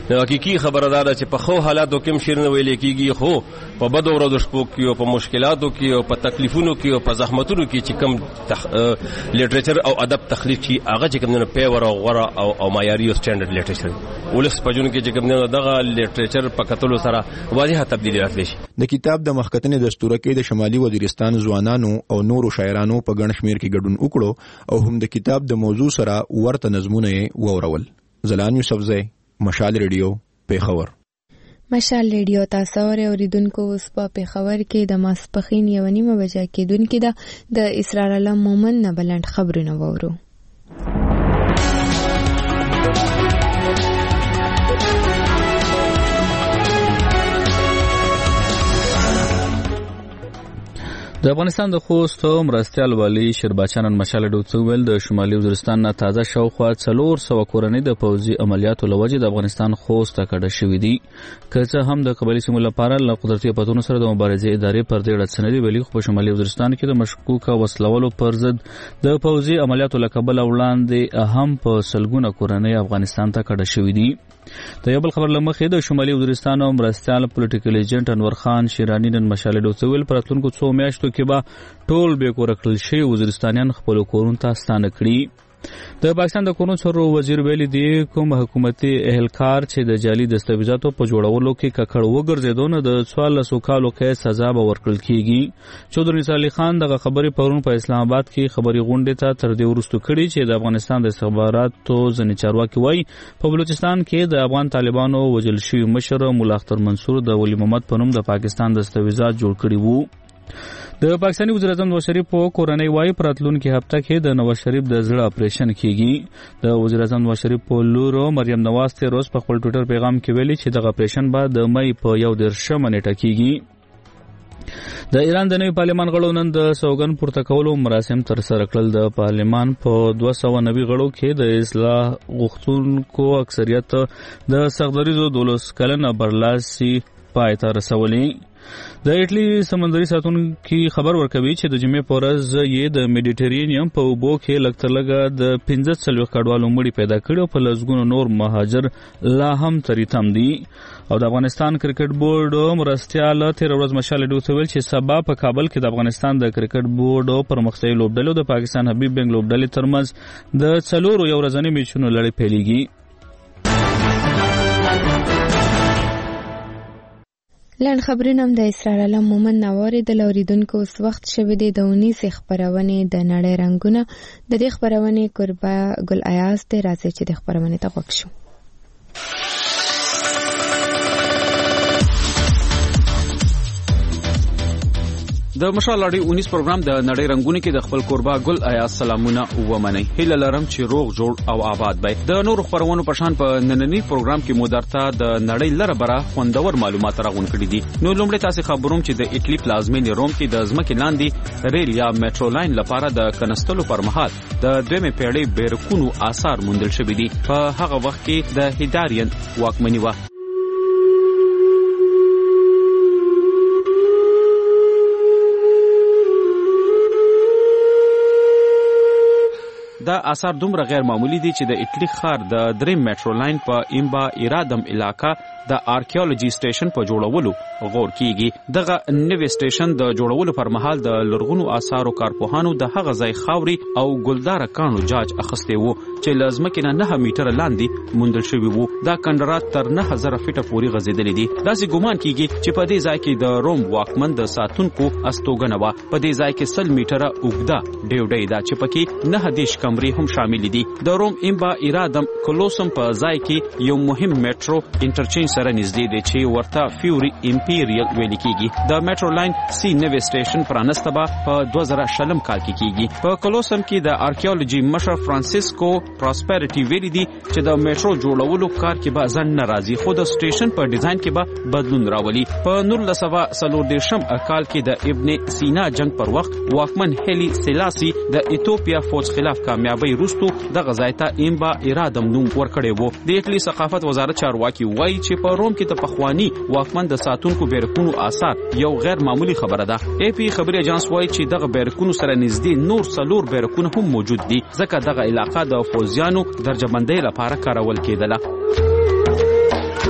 نو حقيقي خبره ده چې په خو حالاتو کې شعر نه ویل کېږي، خو په بدو ورځو شپو کې او په مشکلاتو کې او په تکلیفونو کې او په زحمتونو کې چې کوم تخ... لیټریچر او ادب تخلیق شي هغه چې کوم نه پیور او غوړه او او معیاري او سټانډرډ لیټریچر ولس په جون کې چې کوم نه دغه لیټریچر په کتلو سره واضحه تبدیلی راتلی شي.
د کتاب د مخکتنې دستوره کې د شمالي وزیرستان ځوانانو او نورو شاعرانو په ګڼ شمیر کې ګډون وکړو او هم د کتاب د موضوع سره ورته نظمونه یې وورول. زلان یوسفزی، مشال ریډیو، پیښور.
مشال ریډیو تاسو اوریدونکو اوس په پیښور کې د ماسپخین یو نیمه بجې کېدونکې ده د اسرار الله مومن نه بلند خبرونه وورو.
د افغانستان د خوست مرستیال والی شیرباچانن مشال ډوڅو ویل د شمالي وزیرستان نه تازه شاوخوا څلور سوه کورنۍ د پوځي عملیاتو لوجې د افغانستان خوست ته کډه شوې دي. که څه هم د قبایلي سیمو لپاره له قدرتي پتونو سره د مبارزې ادارې پر دې ډډ سندي ویلي، خو په شمالي وزیرستان کې د مشکوکه وسلولو پر ضد د پوځي عملیاتو له کبله وړاندې هم په سلګونه کورنۍ افغانستان ته کډه شوې دي. د یو بل خبر لمخې د شمالي وزیرستان او مرستیال پولیټیکل ایجنټ انور خان شیرانی نن مشال ډوڅو ویل پر راتلونکو څو میاشتو کې به ټول بې کوره کړل شوي وزیرستانیان خپلو کورونو ته ستانه کړي. د پاکستان د کورونو سرو وزیر ویلي دی کوم حکومتي اهلکار چې د جعلي دستاویزاتو په جوړولو کې ککړ وګرځېدو نه د څوارلسو کالو قید سزا به ورکړل کېږي. چودھری نصر علي خان دغه خبرې پرون په اسلام آباد کې خبري غونډې ته تر دې وروسته کړي چې د افغانستان د استخباراتو ځینې چارواکي وایي په بلوچستان کې د افغان طالبانو وژل شوي مشر ملا اختر منصور د ولی محمد په نوم د پاکستان دستاویزات جوړ کړي وو. د پاکستاني وزیر اعظم نواز شریف په کورنۍ وایي په راتلونکي هفته کې د نواز شریف د زړه اپریشن کیږي. د وزیر اعظم نواز شریف په لور مریم نواز تیر روز په خپل ټویټر پیغام کې ویلي چې دغه اپریشن به د مې په یو دېرشمه نیټه کیږي. د ایران د نوي پارلمان غړو نن د سوګند پورته کولو مراسم ترسره کړل. د پارلمان په دوه سوه نوي غړو کې د اصلاح غوښتونکو اکثریت د سختدریزو دولس کلنه برلاسي پای ته رسولي. د ایټلی سمندري ساتونکي خبر ورکوي چې د جمعې په ورځ یې د میډیټرینیم په اوبو کې لږ تر لږه د پنځه څلوېښت کډوالو مړي پیدا کړي او په لسګونو نور مهاجر لا هم تری تم دي. او د افغانستان کرکټ بورډ مرستیال تېره ورځ مشال ډوڅو ویل چې سبا په کابل کې د افغانستان د کرکټ بورډ پرمختیایي لوبډلو د پاکستان حبیب بنګ لوبډلې ترمنځ د څلورو یو ورځنۍ میچونو لړۍ پیلېږي.
لنډ خبرونه هم د اسرار الله مومن نواریدل. اوریدونکو اوس وخت شوی دی د اونیسې خپرونې د نړۍ رنګونه. د دې خپرونې کوربه ګل ایاز دی. راځئ چې د خپرونې ته غوږ شو.
د مشال اړي اونیس پروګرام د نړۍ رنگونه کې د خپل کوربه ګل آیا سلامونه ومني. هیله لرم چې روغ جوړ او آباد وي. د نور خبرونو په شان په نننی پروګرام کې مو درته د نړۍ لره بره خوندور معلومات راغون کړي دي. نو لومړی تاسو خبروم چې د اټلی پلازمینې روم کې د ځمکې لاندې ریل یا میټرو لاین لپاره د کنستلو پر مهال د دویمه پیړۍ بیرکونو آثار موندل شوي دي. په هغه وخت کې د هیداریان واکمني و. دا آثار دومره غیر معمولی دي چې د اټلی ښار د دریم میټرو لاین په ایمبا ایرادم علاقه د آرکیولوژي سټیشن په جوړولو غور کیږي. دغه نوې سټیشن د جوړولو پر مهال د لرغونو آثارو کارپوهانو د هغه ځای خاوري او ګلدار کانو جاج اخستې وو چې لازمکه نه نه میټر لاندې موندل شوی وو. دا کندرات تر نه هزار فیټه پورې غځېدلې دي. داسې ګومان کیږي چې په دې ځای کې د روم واکمن د ساتونکو استوګنه و. په دې ځای کې سل میټره اوږده ډیوډۍ ده چې پکې نه دیش کمرې هم شامل دي. د روم ایمبا ایرادم کلوسم په ځای کې یو مهم میټرو انټرچینج سره نږدې دی چې ورته فیوري امپیریل ویل کیږي. د میټرو لاین سی نوې سټیشن پرانسته به په دوه زره شلم کال کې کیږي. په کلوسم کې د آرکیولوژي مشر فرانسیسکو پراسپریټي ویلي دي چې د میټرو جوړولو کار کې به ځنډ نه راځي، خو د سټیشن په ډیزاین کې به بدلون راولي. په نولس سوه څلور دېرشم کال کې د ابن سینا جنگ پر وخت واکمن هلی سلاسی د ایتوپیا فوج خلاف کامیابی وروسته دغه ځای ته ایمبا ایرادم نوم ورکړی وو. د اټلی ثقافت وزارت چارواکي وایي چې په روم کې د پخوانی واکمن د ساتونکو بیرکونو آثار یو غیر معمولی خبره ده. ای پی خبري اجانس وایي چې دغه بیرکونو سره نږدې نور څلور بیرکونه هم موجود دي، ځکه دغه علاقه د فوزیانو درجه بندۍ لپاره کارول کېدله.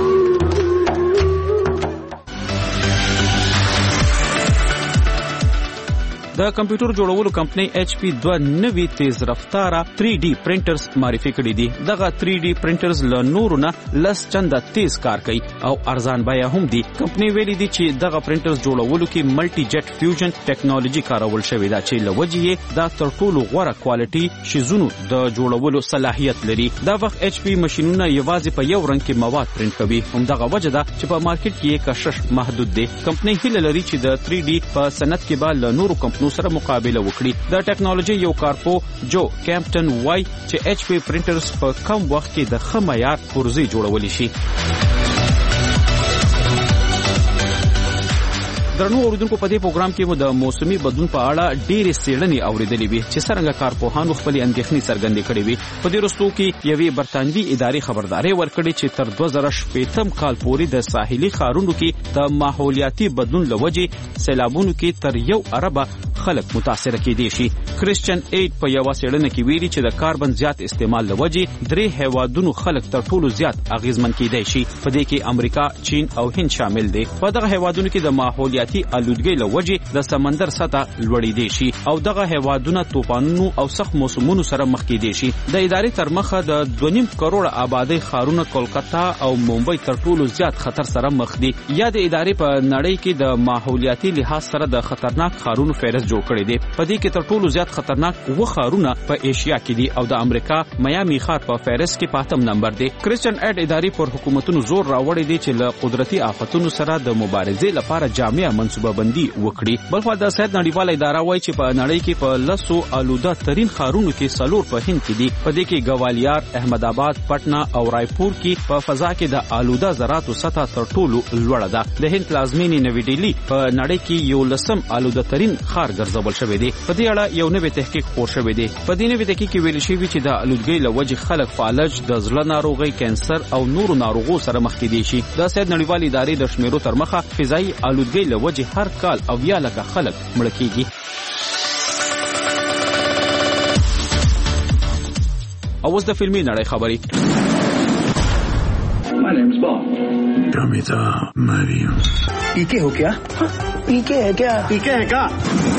د کمپیوټر جوړولو کمپنۍ ایچ پی دوه نوي تیز رفتاره تھری ډي پرنټرز معرفي کړي دي. دغه تھری ډي پرنټرز له نورو نه لس چنده تیز کار کوي او ارزان بیه هم دي. کمپنۍ ویلي دي چې دغه پرنټرز جوړولو کې ملټي جټ فیوژن ټیکنالوژي کارول شوې ده چې لوجې یې دا تر ټولو غوره کوالټي شیزونو د جوړولو صلاحیت لري. دا وخت ایچ پی ماشينونه یوازې په یو رنګ کې مواد پرنټ کوي. همدغه وجه ده چې په مارکیټ کې کشش محدود دي. کمپنۍ هیله لري چې د تھری ډي په صنعت کې به له نورو کمپنیو سره مقابله وکړي. د ټیکنالوژي یو کارپو جو کیمپټن وای چې ایچ پی پرنټرز په کم وخت کې د ښه معیار پرزې جوړولی شي. درنو اوریدونکو په دې پروګرام کې مو د موسمي بدلون په اړه ډېرې څېړنې اورېدلې وي چې څرنګه کارپوهانو خپلې اندېښنې څرګندې کړې وي. په دې وروستو کې یوې برتانوي ادارې خبرداری ورکړې چې تر دوه زره شپېتم کال پورې د ساحلي ښارونو کې د ماحولیاتي بدلون له وجې سیلابونو کې تر یو اربه خلک متاثره کېدای شي. کرسچن ایډ په یوه څېړنه کې ویلي چې د کاربن زیات استعمال له وجې درې هیوادونو خلک تر ټولو زیات اغیزمن کېدای شي. په دې کې امریکا، چین او هند شامل دي. په دغه هیوادونو کې د ماحولیاتي آلودګۍ له وجې د سمندر سطح لوړېدای شي او دغه هیوادونه طوفانونو او سخت موسمونو سره مخ کېدای شي. د ادارې تر مخه د دوه نیم کروړه آبادۍ ښارونه کولکتا او ممبئی تر ټولو زیات خطر سره مخ دي. یا د ادارې په نړۍ کې د ماحولیاتي لحاظ سره د خطرناک ښارونو فهرست جوړ کړی دی. په دې کې تر ټولو زیات خطرناک اووه ښارونه په ایشیا کې دي او د امریکا میامي ښار په فهرست کې په اتم نمبر دی. کرسچن ایډ ادارې پر حکومتونو زور راوړی دی چې له قدرتي آفتونو سره د مبارزې لپاره جامع منصوبه بندي وکړي. بلخوا د صحت نړیواله اداره وایي چې په نړۍ کې په لسو آلوده ترين ښارونو کې څلور په هند کې دي. په دې کې ګوالیار، احمدآباد، پټنا او رایپور کې په فضا کې د آلوده ذراتو سطح تر ټولو لوړه ده. د هند پلازمینې نوی ډیلی په نړۍ کې یو لسم آلوده ترين ښار ګرځول شوی دی. په دې اړه یو نوی تحقیق خپور شوی دی. په دې نوی تحقیق کې ویل شوی چې د آلودګۍ له وجې خلک فالج، د زړه ناروغۍ، کینسر او نورو ناروغو سره مخ کېدای شي. د صحت نړیواله ادارې د شمیرو تر مخه فضایي آلودګۍ له وجې هر کال او یا لکه خلک مړه کېږي. او اوس د فلمي نړۍ خبرې.
My name's Bob. Kamita Mariam.
पीके हो क्या? पीके है क्या? पीके है क्या?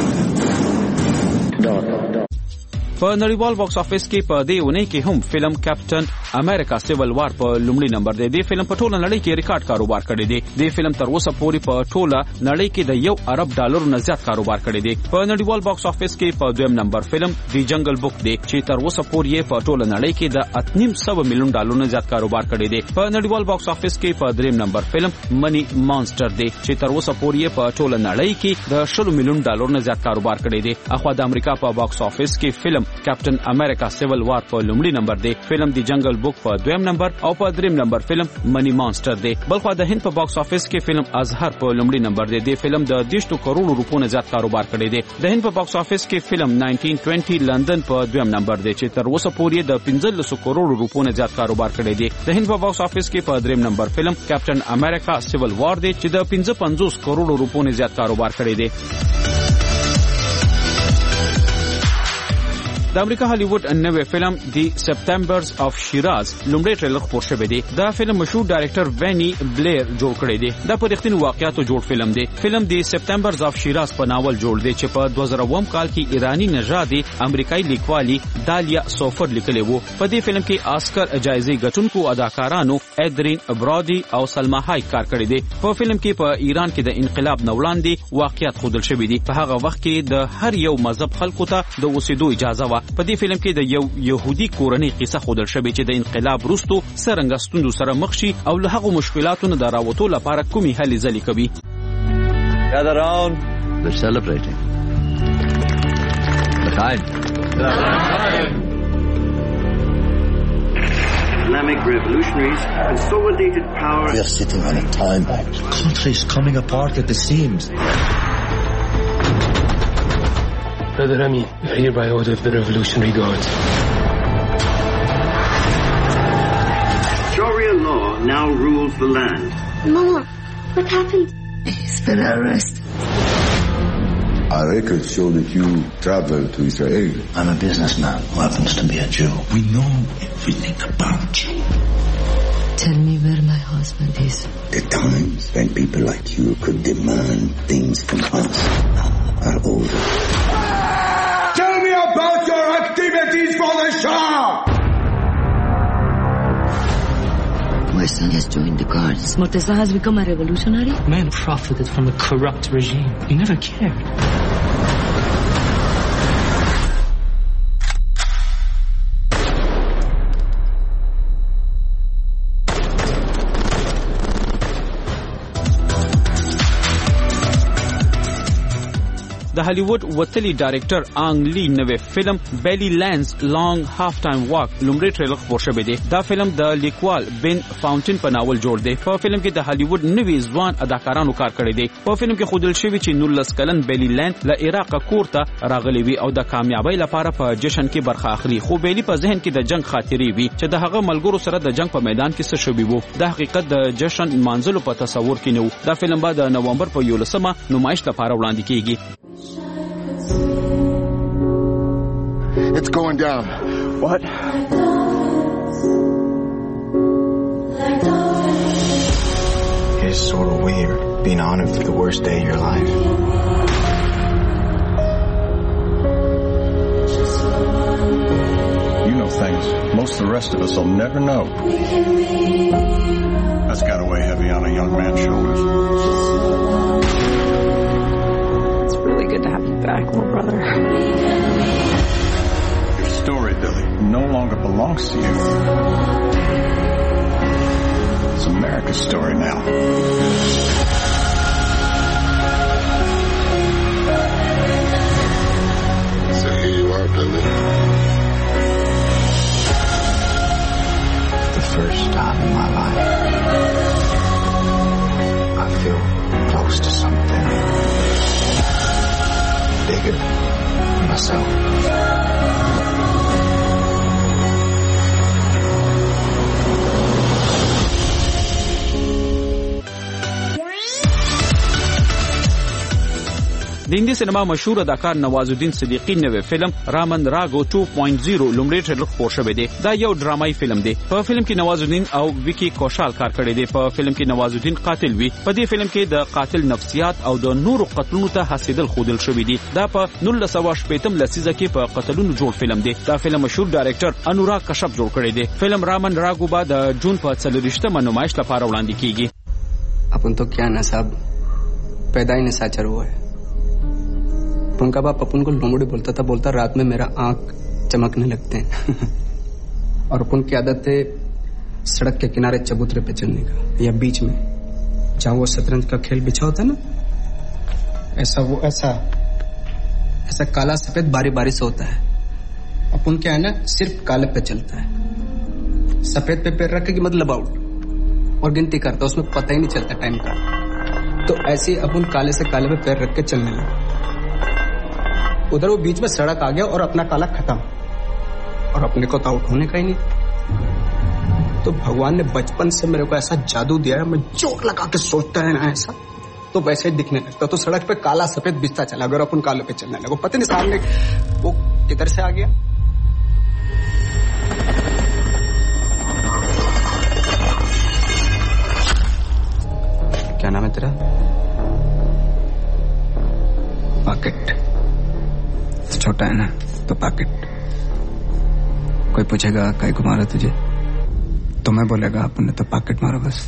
په نړیوال باکس افیس کې په دې ونې کې هم فلم کیپټن امریکا سیول وار په لومړي نمبر دی. د فلم په ټوله نړۍ کې ریکارډ کاروبار کړی دی. د فلم تر اوسه پورې په ټوله نړۍ کې د یو ارب ډالرو نه زیات کاروبار کړی دی. په نړیوال باکس افیس کې په دویم نمبر فلم دی جنگل بوک دی چې تر اوسه پورې په ټوله نړۍ کې د اتنیم سو میلیون ډالرو نه زیات کاروبار کړی دی. په نړیوال باکس افیس کې په دریم نمبر فلم منی مانسټر دی چې تر اوسه پورې په ټوله نړۍ کې د شل میلیون ډالرو نه زیات کاروبار کړی دی. اخوا د امریکا په باکس افیس کې فلم کیپټن امریکا سیول وار په لومړي نمبر دی. فلم دی جنگل بوک په دویم نمبر او په دریم نمبر فلم منی مانسټر دی. بلخوا د هند په باکس افیس کې فلم ازهر په لومړي نمبر دی. د فلم د دیشتو کروڑو روپو نه زیات کاروبار کړی دی. د هند په باکس افیس کې فلم نولس بیس لندن په دویم نمبر دی چې تر اوسه پورې د پنځلس کروڑو روپو نه زیات کاروبار کړی دی. د هند په باکس افیس کې په دریم نمبر فلم کیپټن امریکا سیول وار دی چې د پنځه پنځوس کروڑو روپو نه زیات کاروبار کړی دی. د امریکا هالیوډ نوې فلم دی سپټمبرز اف شیراز لومړی ټریلر خپور شوی دی. دا فلم مشهور ډایرکټر ویني بلیر جوړ کړی دی. دا په رښتینو واقعیاتو جوړ فلم دی. فلم دی سپټمبرز اف شیراز په ناول جوړ دی چې په دوه زره اووم کال کې ایرانی نژادي امریکایي لیکوالي دالیا سوفر لیکلی وو. په دې فلم کې آسکر جایزې ګټونکو اداکارانو ایدرین برادي او سلما هایک کار کړی دی. په فلم کې په ایران کې د انقلاب نه وړاندې واقعیات ښودل شوي دي. په هغه وخت کې د هر یو مذهب خلکو ته د اوسېدو اجازه وه. په دې فلم کې د یو يهودي کورنۍ قصه ښودل شوې چې د انقلاب وروسته څرنګه ستونزو سره مخ شي او له هغو مشکلاتو نه د راوتو لپاره کومې هلې ځلې کوي.
Gather round. We're celebrating. L'chaim.
Islamic revolutionaries consolidated power.
We are sitting on a time bomb. The country is coming apart at the seams.
Brother Rami, you're here by order of the Revolutionary Guards. Sharia law now rules the land.
Mama, what happened?
He's been arrested.
Our records show that you traveled to Israel. I'm a businessman who happens to be a Jew. We know everything about you.
Tell me where my husband is.
The times when people like you could demand things from us. are older.
Tell me about your activities for the Shah!
My son has joined the Guards. Murtaza has become a revolutionary.
Man profited from a corrupt regime. He never cared.
د هالیوډ وتلی ډایرکټر آنګ لی نوې فلم بیلی لینز لانګ هاف ټایم واک لومړی ټریلر خپور شوی دی. دا فلم د لیکوال بن فاونټین په ناول جوړ دی. په فلم کې د هالیوډ نوې ځوان اداکارانو کار کړی دی. په فلم کې ښودل شوی چې نولس کلن بیلی لینز له عراق کور ته راغلی وي او د کامیابی لپاره په جشن کې برخه اخلي. خو بیلی په ذهن کې د جنگ خاطرې وي چې د هغه ملګرو سره د جنگ په میدان کې څه شوی وو. د حقیقت د جشن مانځلو په تصور کې نه وو. دا فلم به د نومبر په یولسمه نمایش لپاره وړاندې کیږي.
It's going down.
What?
It's sort of weird being honored for the worst day of your life.
You know things most of the rest of us will never know. That's got to weigh heavy on a young man's shoulders.
It's really good to have you back, little brother.
Story, Billy, no longer belongs to you. It's America's story now.
So here you are, Billy.
For the first time in my life, I feel close to something bigger than myself.
د هندي سینما مشهور اداکار نوازالدین صدیقی نوې فلم رامن راګو ټو پوینټ زیرو لومړی ټریلر خپور شوی دی. دا یو ډرامایي فلم دی. په فلم کې نوازالدین او ویکی کوشال کار کړی دی. په فلم کې نوازالدین قاتل وي. په دې فلم کې د قاتل نفسیات او د نورو قتلونو ته حسیدل خودل شوی دی. دا په نولس سوه شپږم لسیزه کې په قتلونو جوړ فلم دی. دا فلم مشهور ډایرکټر انوراګ کشپ جوړ کړی دی. فلم رامن راګو به د جون په څلورویشتمه نمایش لپاره وړاندې کیږي.
अपन तो क्या नसाब पैदा ही निशाचर हुआ है. अपन का बाप अपन को लोमड़ी बोलता था, बोलता रात में मेरा आंख चमकने लगते हैं. और अपन की आदत है सड़क के किनारे चबूतरे पे चलने का या बीच में जहाँ वो शतरंज का खेल बिछा होता है ना, ऐसा वो ऐसा ऐसा काला सफेद बारी बारी से होता है. अपन क्या है ना सिर्फ काले पे चलता है. सफेद पे पैर रखे कि मतलब आउट और गिनती करता, उसमें पता ही नहीं चलता टाइम का. तो ऐसे अपन काले से काले पे पैर रख के चलने लगे. उधर वो बीच में सड़क आ गया और अपना काला खत्म और अपने को तो आउट होने का ही नहीं. तो भगवान ने बचपन से मेरे को ऐसा जादू दिया है, मैं जोर लगा के सोचता है ना ऐसा तो वैसे ही दिखने लगता. तो सड़क पे काला सफेद बिछता चला, अगर अपन काले पे चलने लगे पता नहीं सामने वो किधर से आ गया. क्या नाम है तेरा? पॉकेट. तो छोटा है ना तो पॉकेट. कोई पूछेगा कहीं को मारा तुझे तो मैं बोलेगा अपन ने तो पॉकेट मारा बस.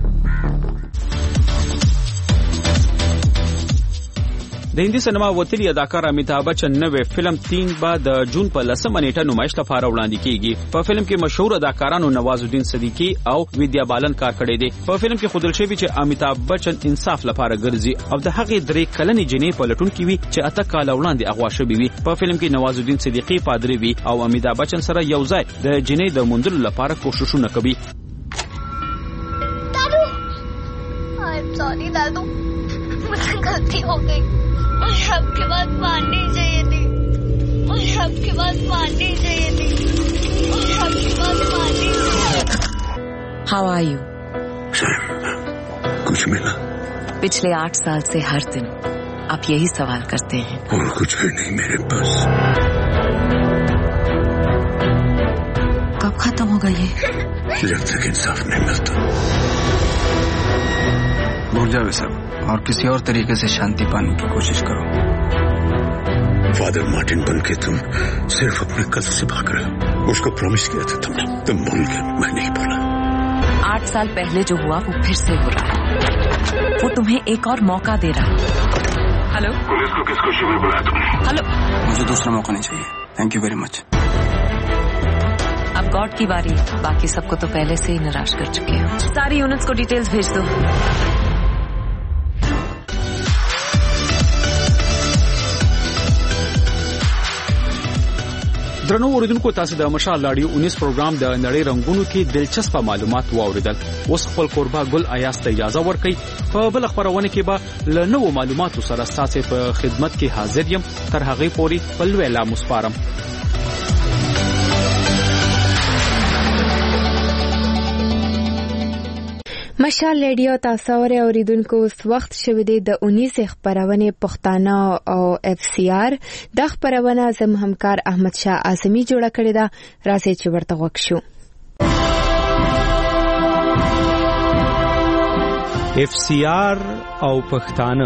د هندي سینما وتلی اداکار امیتابھ بچن نوې فلم تین به د جون په لسمه نیټه نمایش لپاره وړاندې کیږي. په فلم کې مشهور اداکارانو نوازالدین صدیقی او ویدیا بالن کار کړی دی. په فلم کې ښودل شوی چې امیتابھ بچن انصاف لپاره ګرځي او د هغې درې کلنې جنې په لټون کې وي چې اته کاله وړاندې اغوا شوې وي. په فلم کې نوازالدین صدیقی پادری وي او امیتابھ بچن سره یو ځای د جنې د موندلو لپاره کوششونه کوي.
दादू, I'm sorry दादू, मुझसे गलती हो गई. मुझे आपकी बात माननी चाहिए थी. मुझे आपकी बात माननी चाहिए थी. मुझे आपकी बात माननी चाहिए.
How are you?
कुछ मिला?
पिछले आठ साल से हर दिन आप यही सवाल करते हैं.
और कुछ है नहीं मेरे पास.
कब खत्म होगा ये?
जब तक इंसाफ नहीं मिलता.
भूल जाओ सब और किसी और तरीके से शांति पाने की कोशिश करो.
फादर मार्टिन बन के तुम सिर्फ अपने कल से भाग रहे हो। उसको प्रॉमिस किया था तुमने, तुम भूल गए, मैं नहीं भूला।
आठ साल पहले जो हुआ वो फिर से हो रहा है। वो तुम्हें एक और मौका दे रहा है। हेलो,
पुलिस को किस खुशी में बुलाया तुमने?
हेलो,
मुझे दूसरा मौका नहीं चाहिए। Thank you very much.
अब गॉड की बारी, बाकी सबको तो पहले से ही निराश कर चुके हो। सारी यूनिट्स को डिटेल्स भेज दो।
درنو اوریدونکو تاسو د مشال رادیو انیس پروګرام د نړۍ رنگونو کې دلچسپه معلومات واوریدل. اوس خپل قربا ګل ایاس ته اجازه ورکړئ. په بل خبرونه کې به له نوو معلوماتو سره ستاسو په خدمت کې حاضر یم. تر هغه پورې په لوی لا مسپارم.
مشال ریډیو تاسو اوریدونکو اوس وخت شوه دی د انیس خبرونه پښتانه او اف سی آر د خبرونه زم همکار احمد شاه اعظمي جوړه کړې ده. راځي چې ورته وښو.
اف سی آر او پښتانه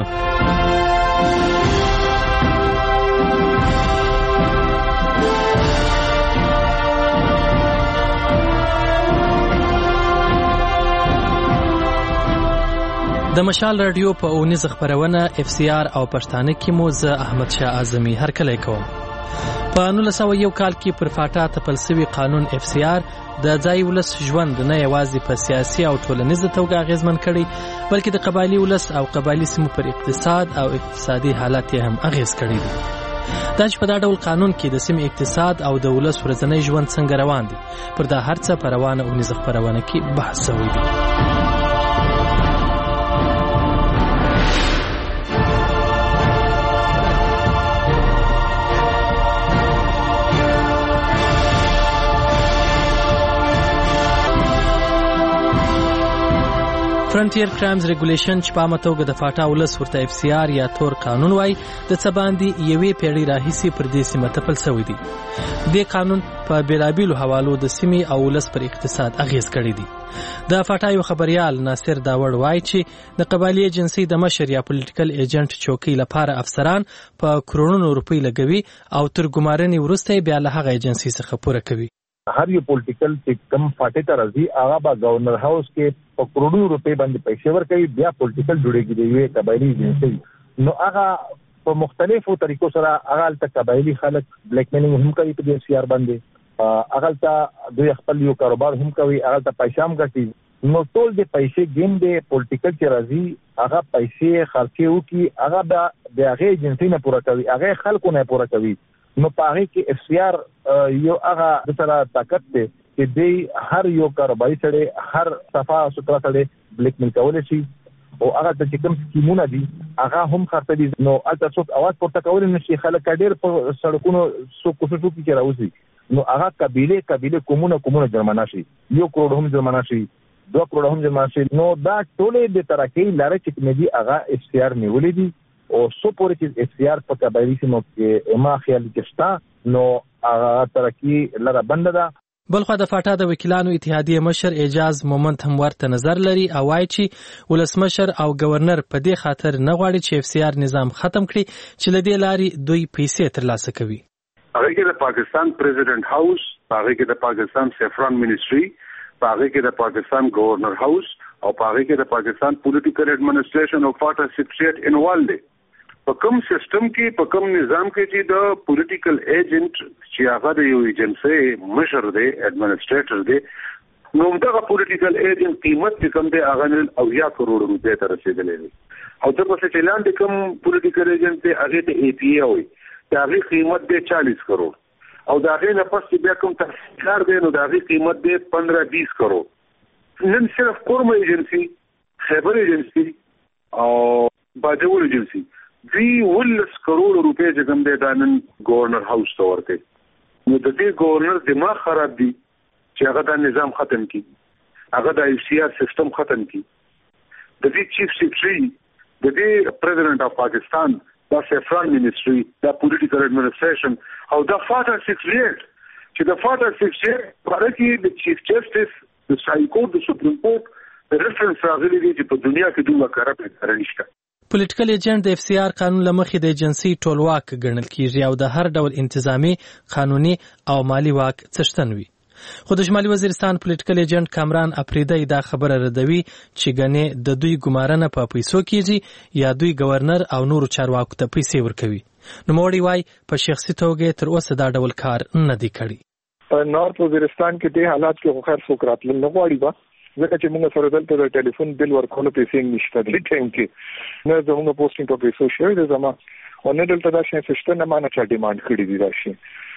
د مشال رادیو په اونیز خبرونه اف سی آر او پښتانه کې مو زه احمد شاه اعظمي هر کله کوم. په نولس سوه یو کال کې پر فاټا تپل سوي قانون اف سی آر د ځای ولس ژوند نه یوازې په سیاسي او ټولنیزه توګه اغیزمن کړي، بلکې د قبایلی ولس او قبایلی سیمو پر اقتصاد او اقتصادي حالات هم اغیز کړي دي. دا چې په دا ډول قانون کې د سیمې اقتصاد او د ولس ورځنی ژوند څنګه روان دي، پر دا هر څه په روانه اونیز خبرونه کې بحث شوی دی. فرنټیر کرایمز ریګولیشن چې په عامه توګه د فاټا ولس ورته اف سی آر یا تور قانون وای، د څه باندې یوې پیړۍ راهیسې پر دې سیمه تپل شوی دی. دې قانون په بیلابیلو حوالو د سیمې او ولس پر اقتصاد اغیز کړی دی. د فاټا یو خبريال ناصر داوړ وای چې د قبایلی ایجنسی د مشر یا پولیټیکل ایجنټ چوکۍ لپاره افسران په کرونونو روپۍ لګوي او تر ګمارنې وروسته بیا له هغه ایجنسی څخه پوره کوي.
هر یو پولیټیکل چې کم فاټې ته راځي هغه به گورنر هاوس کې په کروڑونو روپۍ باندې پیسې ورکوي، بیا پولیټیکل جوړېږي د یوې قبایلي ایجنسۍ. نو هغه په مختلفو طریقو سره هغه هلته قبایلي خلک بلیک میلینګ هم کوي په دې اف سی آر باندې، هغه هلته دوی خپل یو کاروبار هم کوي، هغه هلته پیسې هم ګټي. نو ټول د پیسې ګیم دی پولیټیکل چې راځي هغه پیسې خرڅې وکړي، هغه به د هغې ایجنسۍ نه پوره کوي، هغې خلکو نه پوره کوي. نو په هغې کې اف سی آر یو هغه د سره طاقت دی چې دی هر یو کاروباري سړی هر صفا سوتره سړی بلیک میل کولی شي او هغه ته چې کوم سکیمونه دي هغه هم خرڅوي. نو هلته څوک اواز پورته کولی نه شي، خلک ډېر په سړکونو څوک کوشش وکړي چې راوځي. نو هغه قبیلې قبیلې کومونه کومونه جرمانه شي، یو کروڑ هم جرمانه شي، دوه کروڑ هم جرمانه شي. نو دا ټولې د ترقۍ لارې چې کومې دي هغه اف سی آر نیولې دي او څو پورې چې اف سی آر په قبایلي سیمو کې ما خیال کې شته نو هغه ترقي لاره بنده ده.
بلخوا د فاټا د وکیلانو اتحادیه مشر اعجاز مومند هم ورته نظر لري او وايي چې ولسمشر او گورنر په دې خاطر نه غواړي چې اف سی آر نظام ختم کړي چې له دې لارې دوی پیسې ترلاسه کوي.
هغه کې د پاکستان پریزیډنټ هاوس، هغه کې د پاکستان سیفران منیسټری، هغه کې د پاکستان گورنر هاوس او هغه کې د پاکستان پولیټیکل ایڈمنسټریشن او فاټا سیکریټریټ انوالو دي. په کوم سیستم کې په کوم نظام کې چې د پولیټیکل ایجنټ چې هغه د یو ایجنسۍ مشر دی ایڈمنسټریټر دی، نو دغه پولیټیکل ایجنټ قیمت چې کوم دی هغه نن اویا کروڑ روپۍ ته رسېدلی دی. او د پسې چې لاندې کوم پولیټیکل ایجنټ دی هغې ته اے پی اے وایي، د هغې قیمت دی چالیس کروڑ او د هغې نه پس چې بیا کوم تحصیلدار دی نو د هغې قیمت دی پندرہ بیس کروڑ. نن صرف کورمه ایجنسي، خیبر ایجنسي او باجوړ ایجنسي دوی ولس کروڑ روپۍ چې کوم دی دا نن گورنر هاوس ته ورکوي. نو د دې گورنر دماغ خراب دی چې هغه دا نظام ختم کړي، هغه د اف سی آر سیستم ختم کړي. د دې چیف سیکریټري، د دې پریزیډنټ اف پاکستان، دا سیفران منیسټري، دا پولیټیکل ایڈمنسټریشن او دا فاټا سیکریټریټ چې د فاټا سیکریټریټ په اړه کې د چیف جسټس، د های کورټ، د سپریم کورټ د ریفرنس راغلي دي چې په دنیا کې دومره کرپټ اداره نشته.
پولیټیکل ایجنټ د اف سی آر قانون لمخې د ایجنسي ټولواک ګڼل کیږي او د هر ډول انتظامی قانوني او مالی واک څښتن وي. خو د شمالي وزیرستان پولیټیکل ایجنټ کامران اپریدی دا خبره ردوي چې ګنې د دوی ګمارنه په پیسو کیږي یا دوی گورنر او نورو چارواکو ته پیسې ورکوي. نوموړي وایي په شخصي توګه تر اوسه دا ډول کار نه دی کړی.
په نارت وزیرستان کې د حالات کې خو خیر څوک راتلل نه غواړي با ځکه چې موږ سره دلته د ټلیفون بل ورکولو پیسې نشته د ټایم کې نه زموږ پوسټینګ په پیسو شوی د زما او نه دلته دا شي چې نه مانه چا ډیماند کړی دی راشي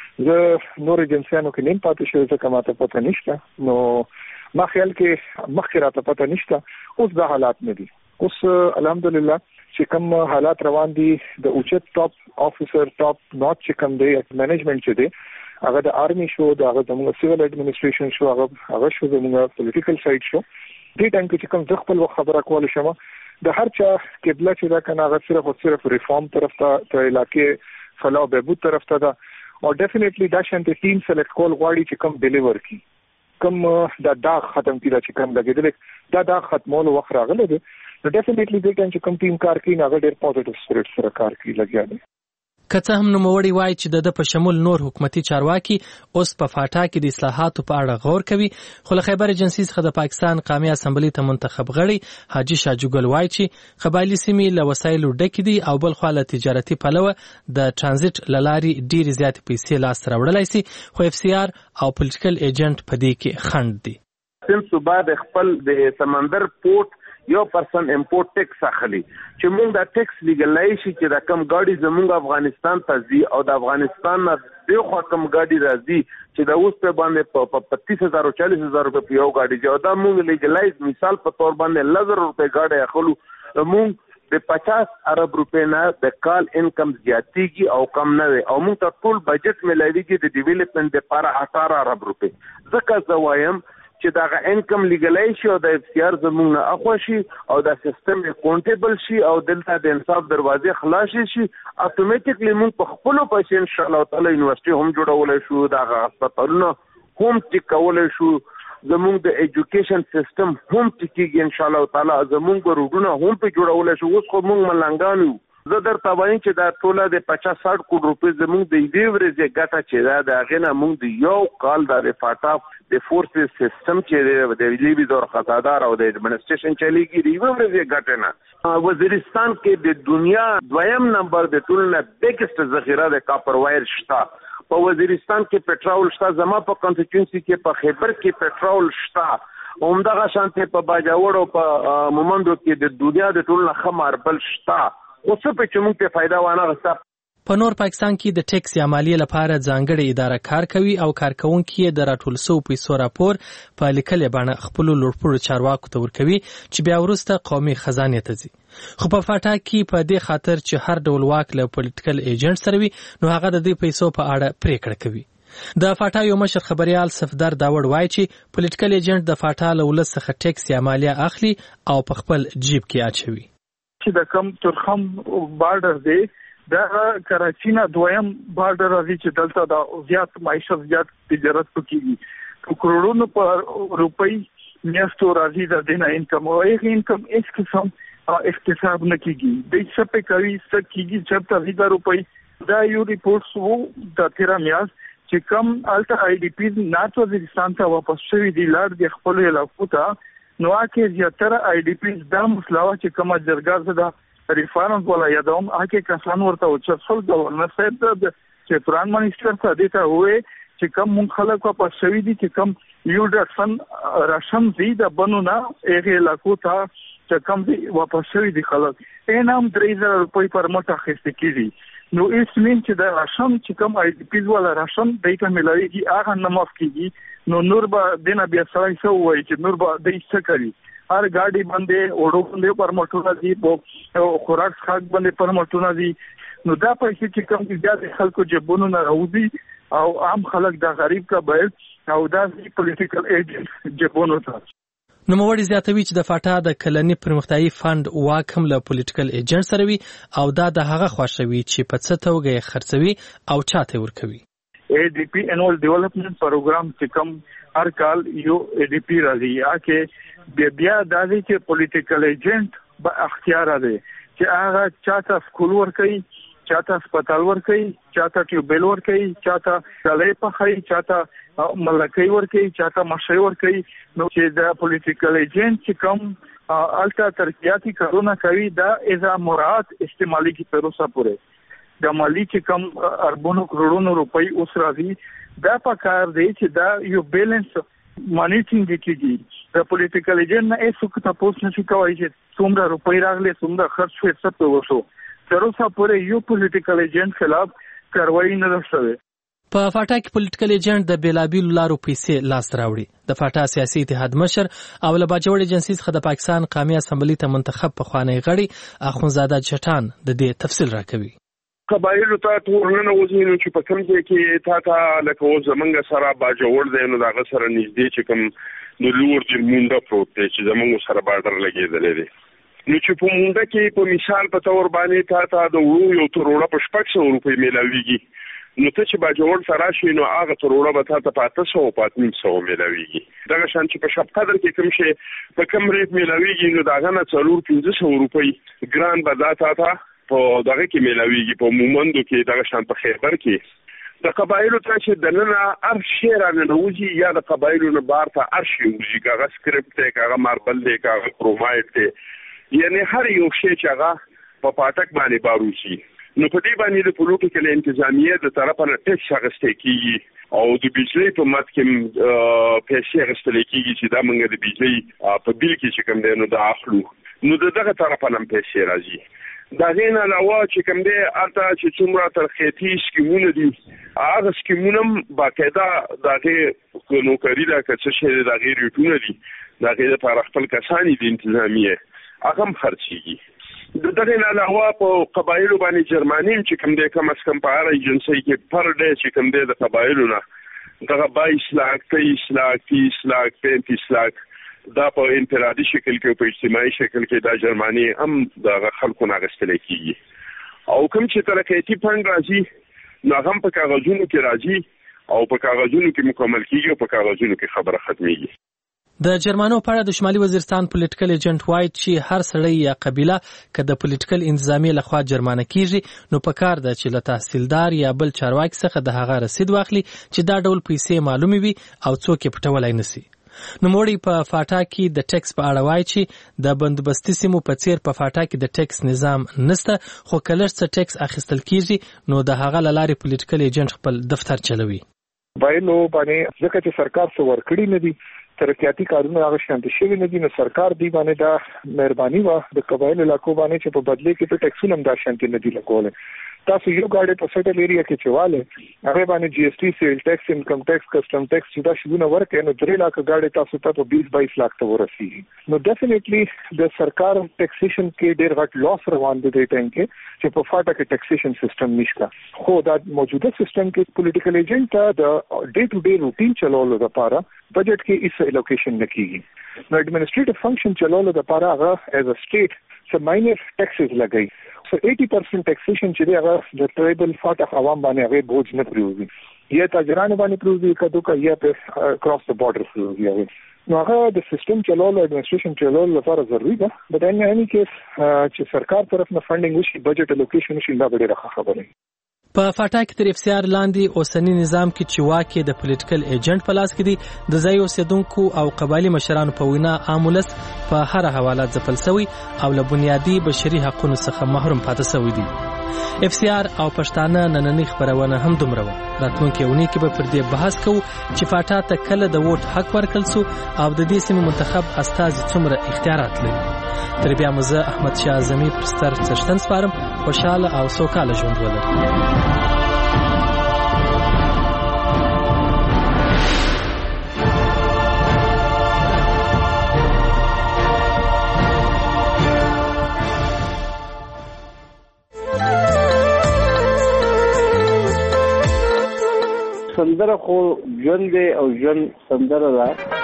زه نور ایجنسیانو کې نیم پاتې شوی ځکه ماته پته نشته نو ما خیال کې مخکې راته پته نشته اوس دا حالات نه دي. اوس الحمدلله چې کوم حالات روان دي د اوچت ټاپ افیسر ټاپ نوٹ چې کوم دی مینجمنت چې دی هغه د آرمي شو د هغه زموږ سیول اډمنسټریشن شو هغه هغه شو زموږ پولیټیکل سایډ شو دې ټایم کې کوم ځخ په خبره کول شم د هر چا قبله چې دا کنه هغه صرف او صرف ریفارم طرف ته ته علاقې فلاح او بهبود طرف ته دا او ډیفینیټلی دا شانت ټیم سلیکټ کول غواړي چې کوم ډیلیور کی کوم دا دا ختم کیدا چې کوم لګیدل دا دا ختمول وخت راغله دی نو ډیفینیټلی دې ټایم چې کوم ټیم کار کوي هغه ډیر پوزټیو سپریټ سره کار کوي لګیا دی.
که څه هم نوموړي وایي چې د په شمول نور حکومتي چارواکي اوس په فاټا کې د اصلاحاتو په اړه غور کوي خو له خیبر ایجنسي څخه د پاکستان قومي اسمبلی ته منتخب غړي حاجي شاجوګل وایي چې قبایلي سیمې له وسایلو ډکې دي او بل خوا له تجارتي پلوه د ترانزیت له لارې ډېرې زیاتې پیسې لاسته راوړلی سي خو اف سی آر او پولیټیکل ایجنټ په دې کې خنډ دي.
سند صوبه د خپل د سمندر پورت یو پرسن امپورټ ټیکس اخلي چې موږ دا ټیکس لګلای شي چې دا کم ګاډي زموږ افغانستان ته ځي او د افغانستان نه د خو کم ګاډي راځي چې دا اوس په باندې په پچیس هزار او چالیس هزار روپے په یو ګاډي ځي او دا موږ لګلای مثال په تور باندې لزر روپے ګاډي اخلو موږ د پچاس ارب روپے نه د کال انکم زیاتیږي او کم نه وي او موږ ته ټول بجټ ملایويږي د ډیولپمنٹ لپاره اٹھارہ ارب روپے ځکه زوایم چې دا انکم لیګلای شي او د اف سی آر زموږ نه اخوا شي او دا سیستم اکاونټیبل شي او دلته د انصاف دروازې خلاص شي اتوماتیکلی موږ په خپل پیسې ان شاء الله تعالی یونیورسيټي هم جوړولای شو دا هسپتالونه هم ټیکولای شو زموږ د ایجوکیشن سیستم هم ټیکيږي ان شاء الله تعالی زموږ روډونه هم په جوړولای شو اوس خو موږ ملنګان یو زه درته وایم چې دا ټوله د پچاس ساټ کوټ روپۍ زموږ د دې ورځې ګټه چې دا د هغې نه موږ د یو کال د رفاټا د فورسز سیستم چې د لیبي دور خطادار او د ایڈمنسټریشن چلیږي د یوه ورځې ګټه نه وزیرستان کې د دنیا دویم نمبر د ټول نه بیګسټ ذخیره د کاپر وایر شته په وزیرستان کې پټرول شته زما په کانسټیټوئنسي کې په خیبر کې پټرول شته همدغه شانتې په باجوړ او په مومندو کې د دنیا د ټول نه ښه ماربل شته خو څه په چې موږ ته فایده وانه غوښته.
په نور پاکستان کې د ټیکس یا مالیې لپاره ځانګړې اداره کار کوي او کارکونکي یې د راټول شوو پیسو راپور په لیکلې بڼه خپلو لوړپوړو چارواکو ته ورکوي چې بیا وروسته قومي خزانې ته ځي. خو په فاټا کې په دې خاطر چې هر ډول واک له پولیټیکل ایجنټ سره وي نو هغه د دې پیسو په اړه پریکړه کوي. د فاټا یو مشر خبريال صفدر داوړ وایي چې پولیټیکل ایجنټ د فاټا له ولس څخه ټیکس یا مالیه اخلي او په خپل جیب کې اچوي.
چې د کم ترخم بارډر دی دا کراچي نه دویم بارډر راځي چې دلته د زیات معیشت زیات تجارت کوي په کروڑونو په روپۍ میاشتو راځي د دینه انکم او هغه انکم هیڅ قسم احتساب نه کیږي د څه په کوي څه کیږي چې په هزار روپۍ دا یو ریپورت وو د تیرا میاس چې کم الټا آی ډی پی نارت وزیرستان ته واپس شوی دی لار د خپل علاقو ته نو کې زیاتره آی ډی پی دا مسلاوه چې کومه جرګه زده ریفارم ولا یادوم هغه کسان ورته او چې څل گورنر صاحب د چې پران منیسټر ته دیته وې چې کوم مون خلک په شوی دي چې کوم یو ډاکسن راشم دي د بنونه هغه علاقو ته چې کوم دي واپس شوی دي خلک اینام درې زره روپۍ پر موټه خسته کیږي نو اس مين چې د راشم چې کوم آی ډی پی ولا راشم دایته ملایږي هغه نه ماف کیږي نو نور به دینه بیا سړی سو وای چې نور به د څه کوي هر ګاډي باندې وړو باندې پر موټونه دي په خوراک خاک باندې پر موټونه دي نو دا پیسې چې کوم دي د خلکو جبونو نه راوځي او عام خلک د غریب کا بیل او دا پولیټیکل ایجنټ جبونو ته.
نوموړي زیاتوي چې د فاټا د کلني پرمختیایي فند واک هم له پولیټیکل ایجنټ سره وي او دا د هغه خوښوي چې په څه توګه یې خرڅوي او چاته ورکوي.
اے ڈی پی انول ڈیولپمنٹ پروګرام چې کوم هر کال یو اے ڈی پی راځي یا کې بیا د دې چې پولیټیکل ایجنټ به اختیار دی چې هغه چاته سکول ورکوي، چاته هسپتال ورکوي، چاته ټیوبل ورکوي، چاته ډالۍ پخوي، چاته ملکۍ ورکوي، چاته مشۍ ورکوي. نو چې د پولیټیکل ایجنټ چې کوم الټا ترقیاتی کارونه کوي دا اذا مراد استعمالي کی پروسه پوره د مالی چې کوم اربونو کروڑونو روپۍ اوس راځي دا پکار دی چې دا یو بیلنس مانیټینګ کیږي. د پولیټیکل ایجنټ نه هیڅ تاسو نشي کولی چې څومره روپۍ راغلي څومره خرج شوی څه په وشو. تر اوسه پورې یو پولیټیکل ایجنټ خلاف کاروایی نه ده شوې.
په فاټا کې پولیټیکل ایجنټ د بیلابیلو لارو پیسې لاس راوړي. د فاټا سیاسي اتحاد مشر او له باجوړ ایجنسی څخه د پاکستان قومي اسمبلی ته منتخب پخوانی غړي اخونزاده چټان د دې تفصیل راکوي.
قبایلو ته ورننه وځي نو چې په کوم ځای کې تا ته لکه اوس زمونږ سره باجوړ دی نو دغه سره نږدې چې کوم د لور د مونډه پروت دی چې زمونږ سره بارډر لګېدلی دی. نو چې په مونږه کې په مثال په تور باندې تا ته د وړو یو تروړه په شپږ سوه روپۍ میلاویږي، نو ته چې باجوړ سره راشي نو هغه تروړه به تا ته په اته سوه په اته نیم سوه میلاویږي. دغه شان چې په شب قدر کې کوم شی په کوم ریټ میلاویږي نو د هغه نه څلور پنځه سوه روپۍ ګران به دا تا ته په دغه کې میلاویږي. په مومندو کې دغه شان په خیبر کې د قبایلو ته چې دننه هر شی راننوځي یا د قبایلو نه بار ته هر شی وځي، که هغه سکرپټ دی، که هغه ماربل دی، که هغه کرومایټ دی، یعنی هر یو شی چې هغه په پاټک باندې باروشي. نو په دې باندې د پولیټیکل انتظامیه د طرفه نه ټیکس اخیستل کیږي او د بجلی په مت کې پیسې اخیستل کیږي چې دا موږ د بجلی په بیل کې چې کوم دی نو دا اخلو، نو دغه طرفه نه پیسې راځي. دا غین علاوه چې کوم دی البته چې څومره ترخیصي سکیمونه دي هغه سکیمونه باقاعده دغه نوکری دا که څه شی د غیر ریټونه دي دغه لپاره خپل کسانی د انتظامیه هغه هم خرڅيږي. د دغه نه علاوه په قبایلو باندې جرمانیم چې کوم دی کم از کم په هر ایجنسی کې پر ډے چې کوم دی د قبایلو نه دغه بایس لاک تیس لاک تیس لاک پینتیس لاک دا په انفرادي شکل کې په اجتماعي شکل کې دا جرمانی هم د خلکو نه غستل کیږي. او کوم چې ترقیاتی فند راځي نو هم په کاغذونو کې راځي او په کاغذونو کې مکمل کیږي او په کاغذونو کې خبره ختميږي.
د جرمانو په اړه د شمالي وزیرستان پولیټیکل ایجنټ وایي چې هر سړی یا قبیله که د پولیټیکل انتظامیې لخوا جرمانه کیږي نو پکار ده چې له تحصیلدار یا بل چارواکي څخه د هغه رسید واخلي چې دا ډول پیسې معلومې وي او څوک یې پټولی نشي. نوموړی په فاټا کې د ټیکس په اړه وایي چې د بندوبستي سیمو په څیر په فاټا کې د ټیکس نظام نشته، خو که لږ څه ټیکس اخیستل کیږي نو د هغه له لارې پولیټیکل ایجنټ خپل دفتر چلوي.
بایلو باندې ځکه چې سرکار څه ورکړي نه دي ترقیاتی کارونه هغه شانتي شوی نه دي، نو سرکار دی باندې دا مهرباني وا د قبایل علاقو باندې چې په بدله کې په ټیکسونه هم دا شانتي نه دي لګول. تاسو یو ګاډي په سټل ایریا کې چواله هغه باندې جی اس ټي سیل ټیکس انکم ټیکس کسٹم ټیکس چې دا شونه ورکې نو درې لک ګاډي تاسو ته په بیس بایس لک ته ورسیږي. نو ډیفینیټلی د سرکار ټیکسیشن کې ډېر غټ لاس روان دي د ټیم کې چې په فاټا کې ټیکسیشن سیستم نشته. خو دا موجوده سیستم کې پولیټیکل ایجنټ د ډے ټو ډے روټین چلولو لپاره بجټ کې هیڅ الوکیشن نه کیږي. نو ایڈمنسټریټیو فنکشن چلولو لپاره هغه ایز ا سټیټ سم ماینر ټیکسز لګي. So eighty percent taxation چې هغه د ټریبل فاټا عوام باندې هغه بوج نه پریوزي یا تاجرانو باندې پریوزي کدو کا یا په کراس د بارډر پریوزي. نو هغه د سیستم چلولو ایڈمنسټریشن چلولو لپاره ضروری ده. بټ ان اني کیس چې سرکار طرف نه فندینګ وشي بجټ الوکیشن وشي دا ډیره خبره.
په فاټا کې تر اف سی آر لاندې اوسنی نظام کې چې واکې د پولیټیکل ایجنټ په لاس کې دي د ځای اوسیدونکو او قبایلي مشرانو په وینا عامولس په هر حواله ځپل شوی او له بنیادی بشري حقوقو څخه محروم پاتې شوی دي. اف سی آر او پښتانه نننۍ خبرونه هم دومره و. راتلونکي اونۍ کې به پر دې بحث کوو چې فاټا ته کله د ووټ حق ورکړل شو او د دې سیمې منتخب استازي څومره اختیارات لري. تر بیا مو زه احمد شاه اعظمي پر ستر څښتن سپارم. خوشاله او سوکاله ژوند ولرئ.
سندره خو ژوند دی او ژوند سندره ده.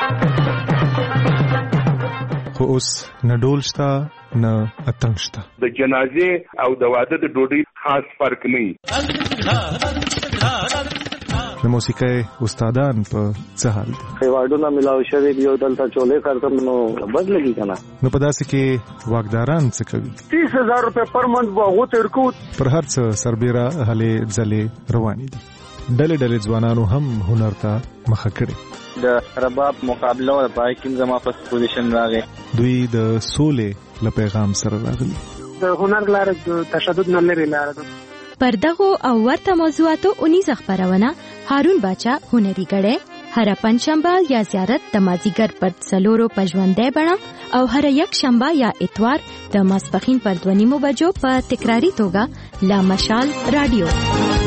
خو اوس نه ډول شته نه اتڼ شته.
د جنازې او د واده د ډوډۍ خاص فرق نه
د موسیقۍ استادان په څه حال دي؟
ایوارډونه ملاو شوي دي او دلته چولې کارتم نو بد لګي کنه.
نو په داسې کې واکداران څه کوي؟
تیس هزار روپے پر منت به غوته ورکو.
پر هر څه سربېره هلې ځلې روانې دي. ډلې ډلې ځوانانو هم هنر ته مخه کړې.
د رباب مقابله او پای کې زما په پوزیشن راغی.
دوی د سولې له پیغام سره راغلي.
د هنر لار د تشدد نه لري لار ده.
پر دغو او ورته موضوعاتو اونیزه خبرونه هارون باچا هنري غړې هر پنځشنبه یا زیارت د مازیګر پر څلورو پژوندې بڼه او هر یک شنبه یا اتوار د ماسپخین پر دوه نیمو بجو په تکراری توګه لا مشال رادیو.